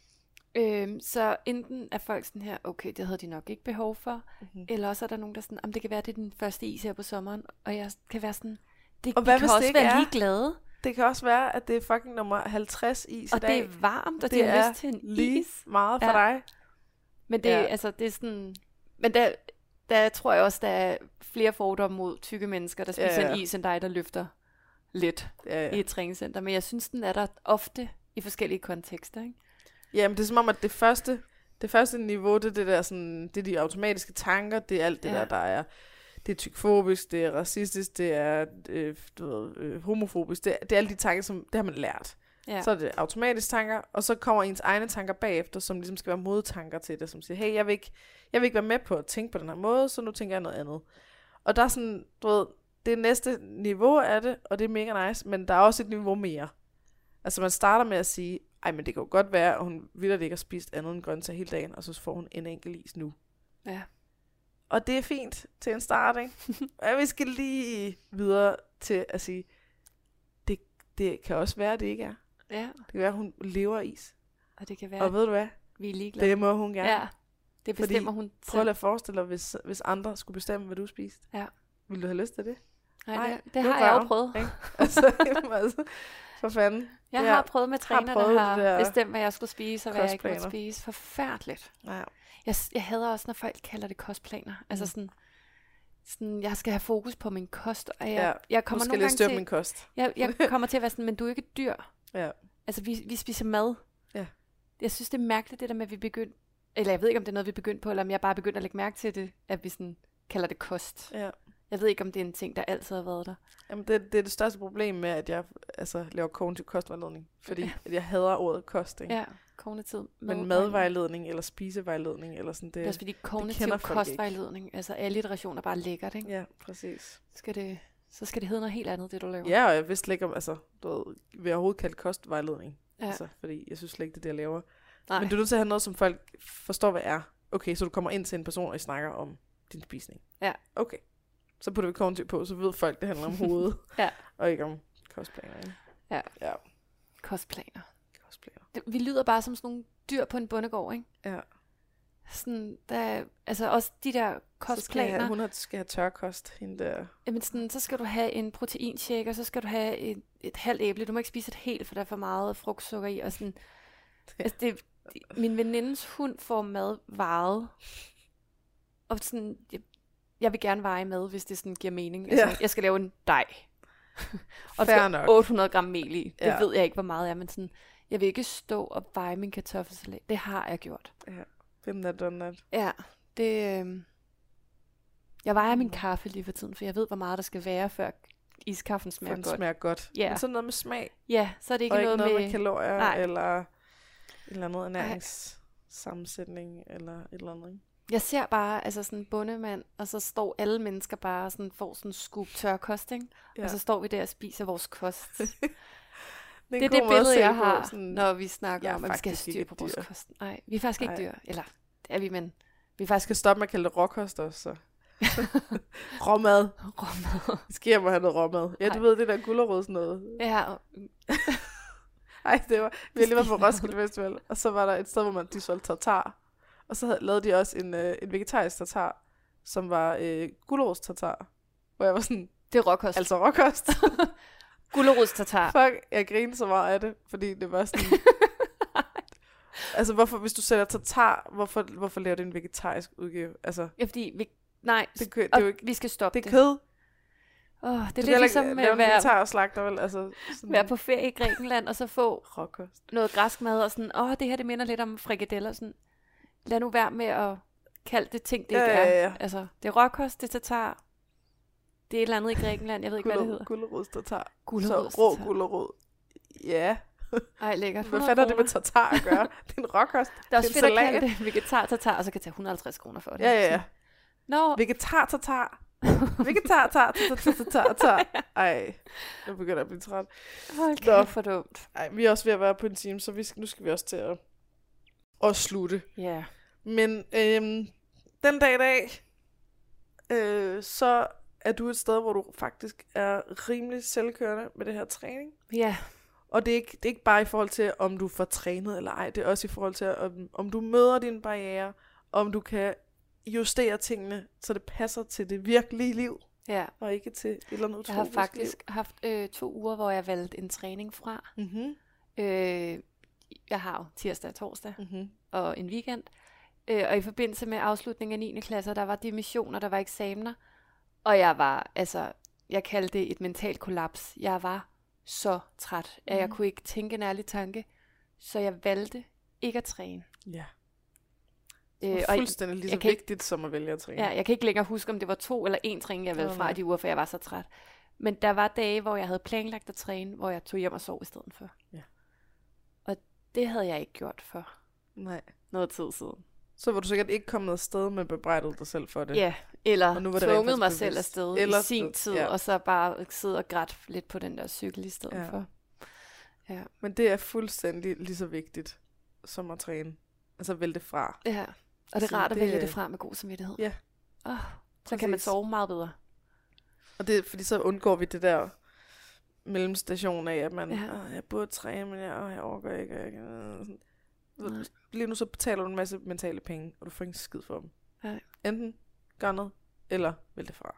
øhm, så enten er folk sådan her, okay, det havde de nok ikke behov for, Mm-hmm. eller også er der nogen, der sådan, om det kan være, det er den første is her på sommeren, og jeg kan være sådan, det, Og de hvad kan hvis det også ikke være er? lige glade, Det kan også være, at det er fucking nummer halvtreds is og i dag. det er varmt, og Det de har er lyst til en lige is. meget for Ja. dig. Men det, Ja. ja. altså, det er sådan, men der, der tror jeg også, der er flere fordomme mod tykke mennesker, der spiser Ja, ja. en is, end dig, der løfter lidt Ja, i ja. et træningscenter. Men jeg synes, den er der ofte i forskellige kontekster, ikke? Jamen, det er som om, at det første, det første niveau, det er det der sådan, det er de automatiske tanker, det er alt det Ja. der, der er, det er tykfobisk, det er racistisk, det er øh, du ved, øh, homofobisk, det er, det er alle de tanker, som, det har man lært. Ja. Så er det automatiske tanker, og så kommer ens egne tanker bagefter, som ligesom skal være modtanker til det, som siger, hey, jeg vil ikke, jeg vil ikke være med på at tænke på den her måde, så nu tænker jeg noget andet. Og der er sådan, du ved, det er næste niveau af det, og det er mega nice, men der er også et niveau mere. Altså man starter med at sige, ej, men det kan jo godt være, at hun vildt ikke har spist andet end grøntsager hele dagen, og så får hun en enkelt is nu. Ja. Og det er fint til en start, ikke? Og vi skal lige videre til at sige, det, det kan også være, at det ikke er. Ja, Det kan være, at hun lever af is. og det kan Ja. være, Og ved du hvad? vi er ligeglade. Det må hun gerne. Ja, det Fordi- bestemmer hun Prøv selv. at forestille dig, hvis, hvis andre skulle bestemme, hvad du spiste. Ja. Vil du have lyst til det? Nej, Nej, det, det nu har jeg var jo prøvet. Ikke? Altså, jamen, altså, for fanden. Jeg Ja, har prøvet med træner, prøvet der har det der bestemt, hvad jeg skulle spise, og hvad jeg ikke måtte kostplaner. spise. Forfærdeligt. Ja. Jeg, jeg hader også, når folk kalder det kostplaner. Mm. Altså sådan, sådan, jeg skal have fokus på min kost, og jeg, Ja, jeg Nu kommer skal nogle jeg gange styre til, min kost. jeg, jeg kommer til at være sådan, men du er ikke et dyr. Ja. Altså, vi, vi spiser mad. Ja. Jeg synes, det er mærkeligt, det der med, at vi begynder, eller jeg ved ikke, om det er noget, vi begyndte på, eller om jeg bare begyndte at lægge mærke til det, at vi sådan kalder det kost. Ja. Jeg ved ikke, om det er en ting, der altid har været der. Jamen, det, det er det største problem med, at jeg altså, laver kognitiv kostvejledning. Fordi at jeg hader ordet kost, ikke? Ja, kognitiv Men madvejledning eller spisevejledning eller sådan det. Det er også fordi kognitiv kender folk ikke. kostvejledning, altså alliteration er bare lækkert, ikke? Ja, præcis. Skal det, så skal det hedde noget helt andet, det du laver. Ja, og jeg vidste slet ikke om, altså, du ved, vil jeg overhovedet kalde kostvejledning. Ja. Altså, fordi jeg synes slet ikke, det er det, jeg laver. Nej. Men du er nødt til at have noget, som folk forstår, hvad er. Okay, så du kommer ind til en person, og I snakker om din spisning. Ja. Okay. Så putter vi kognitiv på, så ved folk, det handler om hovedet. Ja. Og ikke om kostplaner. Ikke? Ja. Ja, Kostplaner. kostplaner. Det, vi lyder bare som sådan nogle dyr på en bondegård, ikke? Ja. Sådan, der, altså også de der Så skal jeg kostplaner. have, hun har- skal have tørkost, hende der. Jamen sådan, så skal du have en proteinshake, og så skal du have et, et halvt æble. Du må ikke spise et helt, for der er for meget frugtsukker i. Og sådan. Altså det, min venindes hund får mad varet. Og sådan, jeg, jeg vil gerne veje mad, hvis det sådan giver mening. Altså, Ja. jeg skal lave en dej. og der Fair skal nok. otte hundrede gram mel i. Det Ja. ved jeg ikke, hvor meget er, men sådan, jeg vil ikke stå og veje min kartoffelsalat. Det har jeg gjort. Ja. Hvem der done that? Ja, det... Øh... Jeg vejer min Mm. kaffe lige for tiden, for jeg ved, hvor meget der skal være, før iskaffen For smager den godt. smager godt. Ja. Men sådan noget med smag. Ja, så er det ikke og ikke noget, noget med, med... med kalorier, Nej. eller et eller andet ernæringssammensætning, eller et eller andet. Ikke? Jeg ser bare altså sådan en bondemand, og så står alle mennesker bare og sådan, får sådan en scoop tørkost, ikke? Ja. Og så står vi der og spiser vores kost. Det Det er det billede, jeg har, sådan, når vi snakker jeg er om, at vi skal have faktisk styr ikke på et vores dyr. kost. Nej, vi er faktisk ikke Nej. dyr. Eller, det er vi, men vi er Jeg faktisk... skal stoppe med at kalde det råkost også, så. Råmad. Råmad. Det sker mig have noget råmad. Ja, du Ej. ved, det der gulerod sådan noget. Ja, og Ej, det var... Vi har lige været på Roskilde Festival, og så var der et sted, hvor man de solgte tartar. Og så havde, lavede de også en, øh, en vegetarisk tartar, som var øh, gulerods tartar. Hvor jeg var sådan... det er råkost. Altså råkost. Gulerods tartar. Fuck, jeg grinede så meget af det, fordi det var sådan... altså, hvorfor, hvis du sælger tartar, hvorfor, hvorfor laver du en vegetarisk udgave? Altså, Ja, fordi vi... Nej, det, kø, det er jo ikke... vi skal stoppe Det det. er kød. Åh, det er Du lidt kan ligesom ikke med lave at en være, vegetar og slagter, vel? Altså, sådan være på ferie i Grækenland, og så få råkost. noget græsk mad, og sådan, åh, det her, det minder lidt om frikadeller, sådan. Lad nu være med at kalde det ting, det Ja, ikke ja, ja. er. Altså, det er råkost, det er tartar, det er et eller andet i Grækenland, jeg ved ikke, hvad det hedder. Gulerods tartar. Gulerods Så rå tartar. gulerod. Ja. Ej, lækkert. Hvad fanden har det med tartar at gøre? Det er en råkost. Det er også det er fedt en at kalde salat. det vegetar tartar, og så kan jeg tage et hundrede og halvtreds kroner for det. Ja, ja, ja. Nå, Vegetar tartar. Vegetar tartar. tartar, tartar. Ej, nu begynder jeg at blive træt. hold Nå. kæft for dumt. Ej, vi er også ved at være på en time, så vi skal, nu skal vi også til at, at slutte. Ja. Men øhm, den dag i dag, øh, så er du et sted, hvor du faktisk er rimelig selvkørende med det her træning. Ja, Og det er, ikke, det er ikke bare i forhold til, om du får trænet eller ej. Det er også i forhold til, om, om du møder dine barrierer, om du kan justere tingene, så det passer til det virkelige liv, ja. og ikke til et eller andet Jeg har utopisk faktisk haft øh, to uger, hvor jeg valgte en træning fra. liv. Mm-hmm. Øh, jeg har jo tirsdag og torsdag Mm-hmm. og en weekend. Øh, og i forbindelse med afslutningen af niende klasse, der var dimissioner, der var eksamener. Og jeg var, altså, jeg kaldte det et mentalt kollaps. Jeg var så træt, at jeg Mhm. kunne ikke tænke en ærlig tanke. Så jeg valgte ikke at træne. Ja. Øh, Og og fuldstændig lige så jeg kan ikke- vigtigt som at vælge at træne. ja, jeg kan ikke længere huske, om det var to eller en træning, jeg valgte Åh, fra nej. i de uger, for jeg var så træt. Men der var dage, hvor jeg havde planlagt at træne, hvor jeg tog hjem og sov i stedet for. Ja. Og det havde jeg ikke gjort for Nej. noget tid siden. Så var du sikkert ikke kommet afsted med bebrejdet dig selv for det. Ja, eller Og nu var det rent tvunget mig faktisk selv bevidst. afsted Eller- i sin tid, ja. og så bare sidde og grædt lidt på den der cykel i stedet Ja. for. Ja. Men det er fuldstændig lige så vigtigt som at træne. Altså vælge det fra. Ja, og det er Så rart at det- vælge det fra med god samvittighed. Ja. Oh, så kan man Præcis. sove meget bedre. Og det er fordi, så undgår vi det der mellemstation af, at man, Ja. ja. jeg burde træne, men jeg, åh, jeg overgår ikke. Og jeg, øh, sådan. Nej. Lige nu så betaler du en masse mentale penge, og du får ikke skid for dem. Nej. Enten gør noget, eller vælg det fra.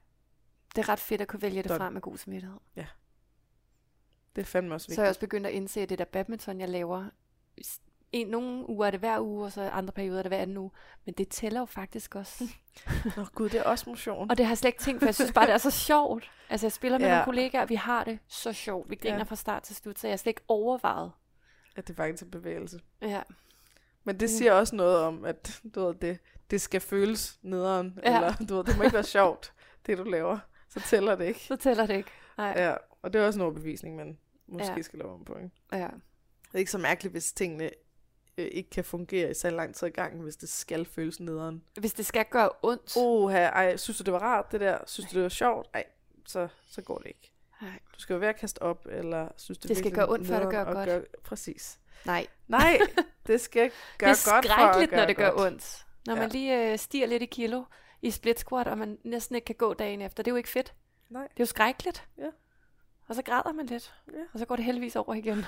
Det er ret fedt at kunne vælge det Done. fra med god samvittighed. Det er fandme også Så vigtigt. er jeg også begyndt at indse, at det der badminton, jeg laver, en, nogle uger er det hver uge, og så andre perioder er det hver anden uge. Men det tæller jo faktisk også. Nå gud, det er også motion. Og det har jeg slet ikke tænkt, for jeg synes bare, det er så sjovt. Altså jeg spiller med Ja. nogle kollegaer, og vi har det så sjovt. Vi griner Ja. fra start til slut, så jeg har slet ikke overvejet. At det faktisk er bevægelse. Ja. Men det siger også noget om, at du ved, det, det skal føles nederen. Ja. Eller du ved, det må ikke være sjovt, det du laver. Så tæller det ikke. Så tæller det ikke. Nej. Ja, og det er også en overbevisning, man måske Ja. skal lave om på. Ikke? Ja. Det er ikke så mærkeligt, hvis tingene øh, ikke kan fungere i så lang tid ad gangen, hvis det skal føles nederen. Hvis det skal gøre ondt. Åh, ej, synes du, det var rart, det der? Synes du, det var sjovt? Ej, så, så går det ikke. Nej. Du skal jo være at kaste op, eller synes du Det skal virkelig gøre ondt, før det nederen gør at godt. Gøre, præcis. Nej. Nej, det skal gøre Det er godt for at skrækkeligt, gøre når det gør godt. ondt. Når Ja. man lige øh, stiger lidt i kilo i split squat, og man næsten ikke kan gå dagen efter. Det er jo ikke fedt. Nej. Det er jo skrækkeligt. Ja. Og så græder man lidt. Ja. Og så går det heldigvis over igen.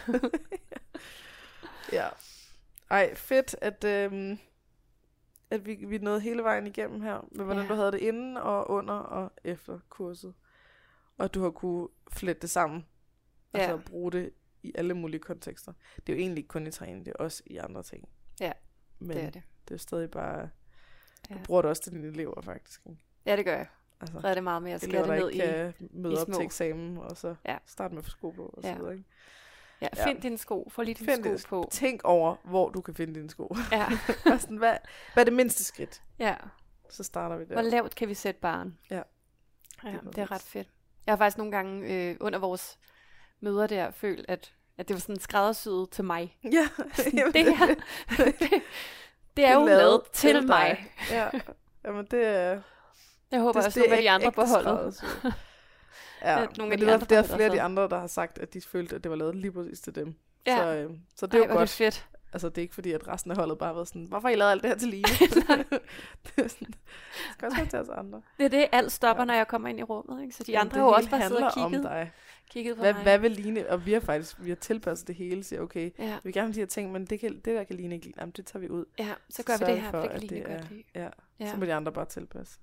Ja. Ej, fedt, at, øhm, at vi, vi nåede hele vejen igennem her, med hvordan Ja. du havde det inden og under og efter kurset. Og at du har kunne flette det sammen. Ja. Altså bruge det i alle mulige kontekster. Det er jo egentlig ikke kun i træning, det er også i andre ting. Ja, Men det er det. det er jo stadig bare... Du Ja. bruger det også til dine elever, faktisk. Ikke? Ja, det gør jeg. Altså, Så er det meget mere at elever, skære der det ikke ned i. kan møde i op små. til eksamen, og så Ja. starte med at få sko på, og Ja. så videre. Ikke? Ja, Ja. find dine sko. Få lige dine Find sko dine på. Tænk over, hvor du kan finde dine sko. Ja. Bare sådan, hvad, hvad er det mindste skridt? ja. Så starter vi der. Hvor lavt kan vi sætte barren? Ja. Ja, Det er det er ret præcis. fedt. Jeg har faktisk nogle gange øh, under vores møder der følt, at, at det var sådan skræddersyet til mig. Ja, jamen, Det her, det, det er jo lavet til, til mig. dig. Ja, jamen det er... Jeg håber det, også, nogle af de andre på holdet. skræddersyet. Ja, At nogle men af de det, var, andre det er på holdet flere af de så- andre, der har sagt, at de følte, at det var lavet lige præcis til dem. Ja. Så, øh, så det Ej, er jo hvor er det godt. fedt. Altså, det er ikke fordi, at resten af holdet bare har været sådan, hvorfor har I lavet alt det her til Line? det er sådan, det skal også være til os andre. Det er det, alt stopper, ja. Når jeg kommer ind i rummet. Ikke? Så de Jamen, andre har jo også bare siddet og kigget, kigget, kigget på hvad, mig. hvad vil Line? Og vi har faktisk vi har tilpasset det hele, siger okay, ja. vi vil gerne have de her ting, men det, kan, det der kan Line ikke lide, jamen, det tager vi ud. Ja, så gør så vi det her, for, det kan Line det er, godt lide. Ja, ja, så må de andre bare tilpasse.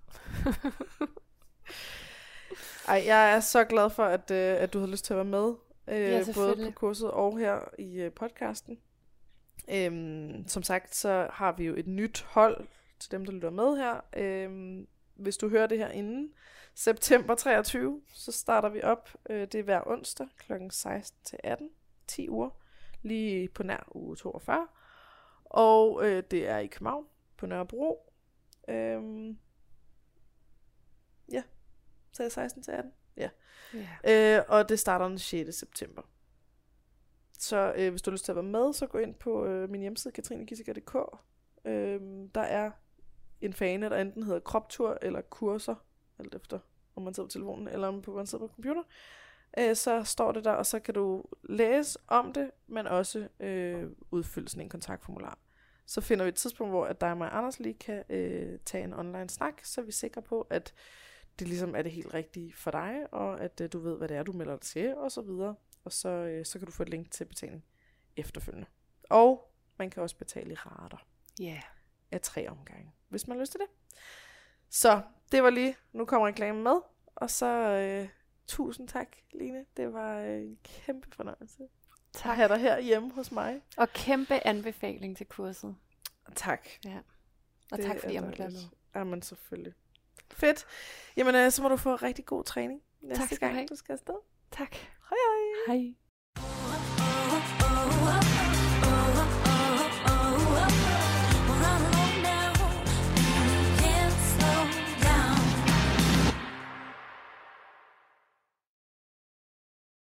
Ej, jeg er så glad for, at, øh, at du har lyst til at være med. Øh, ja, både på kurset og her i øh, podcasten. Øhm, som sagt, så har vi jo et nyt hold til dem, der lytter med her. Øhm, hvis du hører det her inden september treogtyve, så starter vi op. Øh, det er hver onsdag klokken seksten til atten. ti uger. Lige på nær uge toogfyrre. Og øh, det er i København på Nørrebro. Øhm, ja, så er det seksten til atten. Ja. Yeah. Øh, og det starter den sjette september. Så øh, hvis du har lyst til at være med, så gå ind på øh, min hjemmeside, katrine giesiker punktum d k. Øh, der er en fane, der enten hedder kroptur eller kurser, alt efter om man sidder på telefonen eller om man sidder på computer. Øh, så står det der, og så kan du læse om det, men også øh, udfylde sådan en kontaktformular. Så finder vi et tidspunkt, hvor at dig og mig og Anders lige kan øh, tage en online snak, så er vi sikre på, at det ligesom er det helt rigtige for dig, og at øh, du ved, hvad det er, du melder dig til, og så videre. Og så, øh, så kan du få et link til betaling efterfølgende. Og man kan også betale i rater. Ja. Yeah. Af tre omgange, hvis man har lyst til det. Så det var lige, nu kommer reklamen med. Og så øh, tusind tak, Line. Det var øh, en kæmpe fornøjelse. Tak. At have dig her hjemme hos mig. Og kæmpe anbefaling til kurset. Tak. Ja. Og det tak fordi jeg måtte være med. Jamen selvfølgelig. Fedt. Jamen øh, så må du få rigtig god træning næste tak, gang, du skal afsted. Tak. Hej hej. Hej.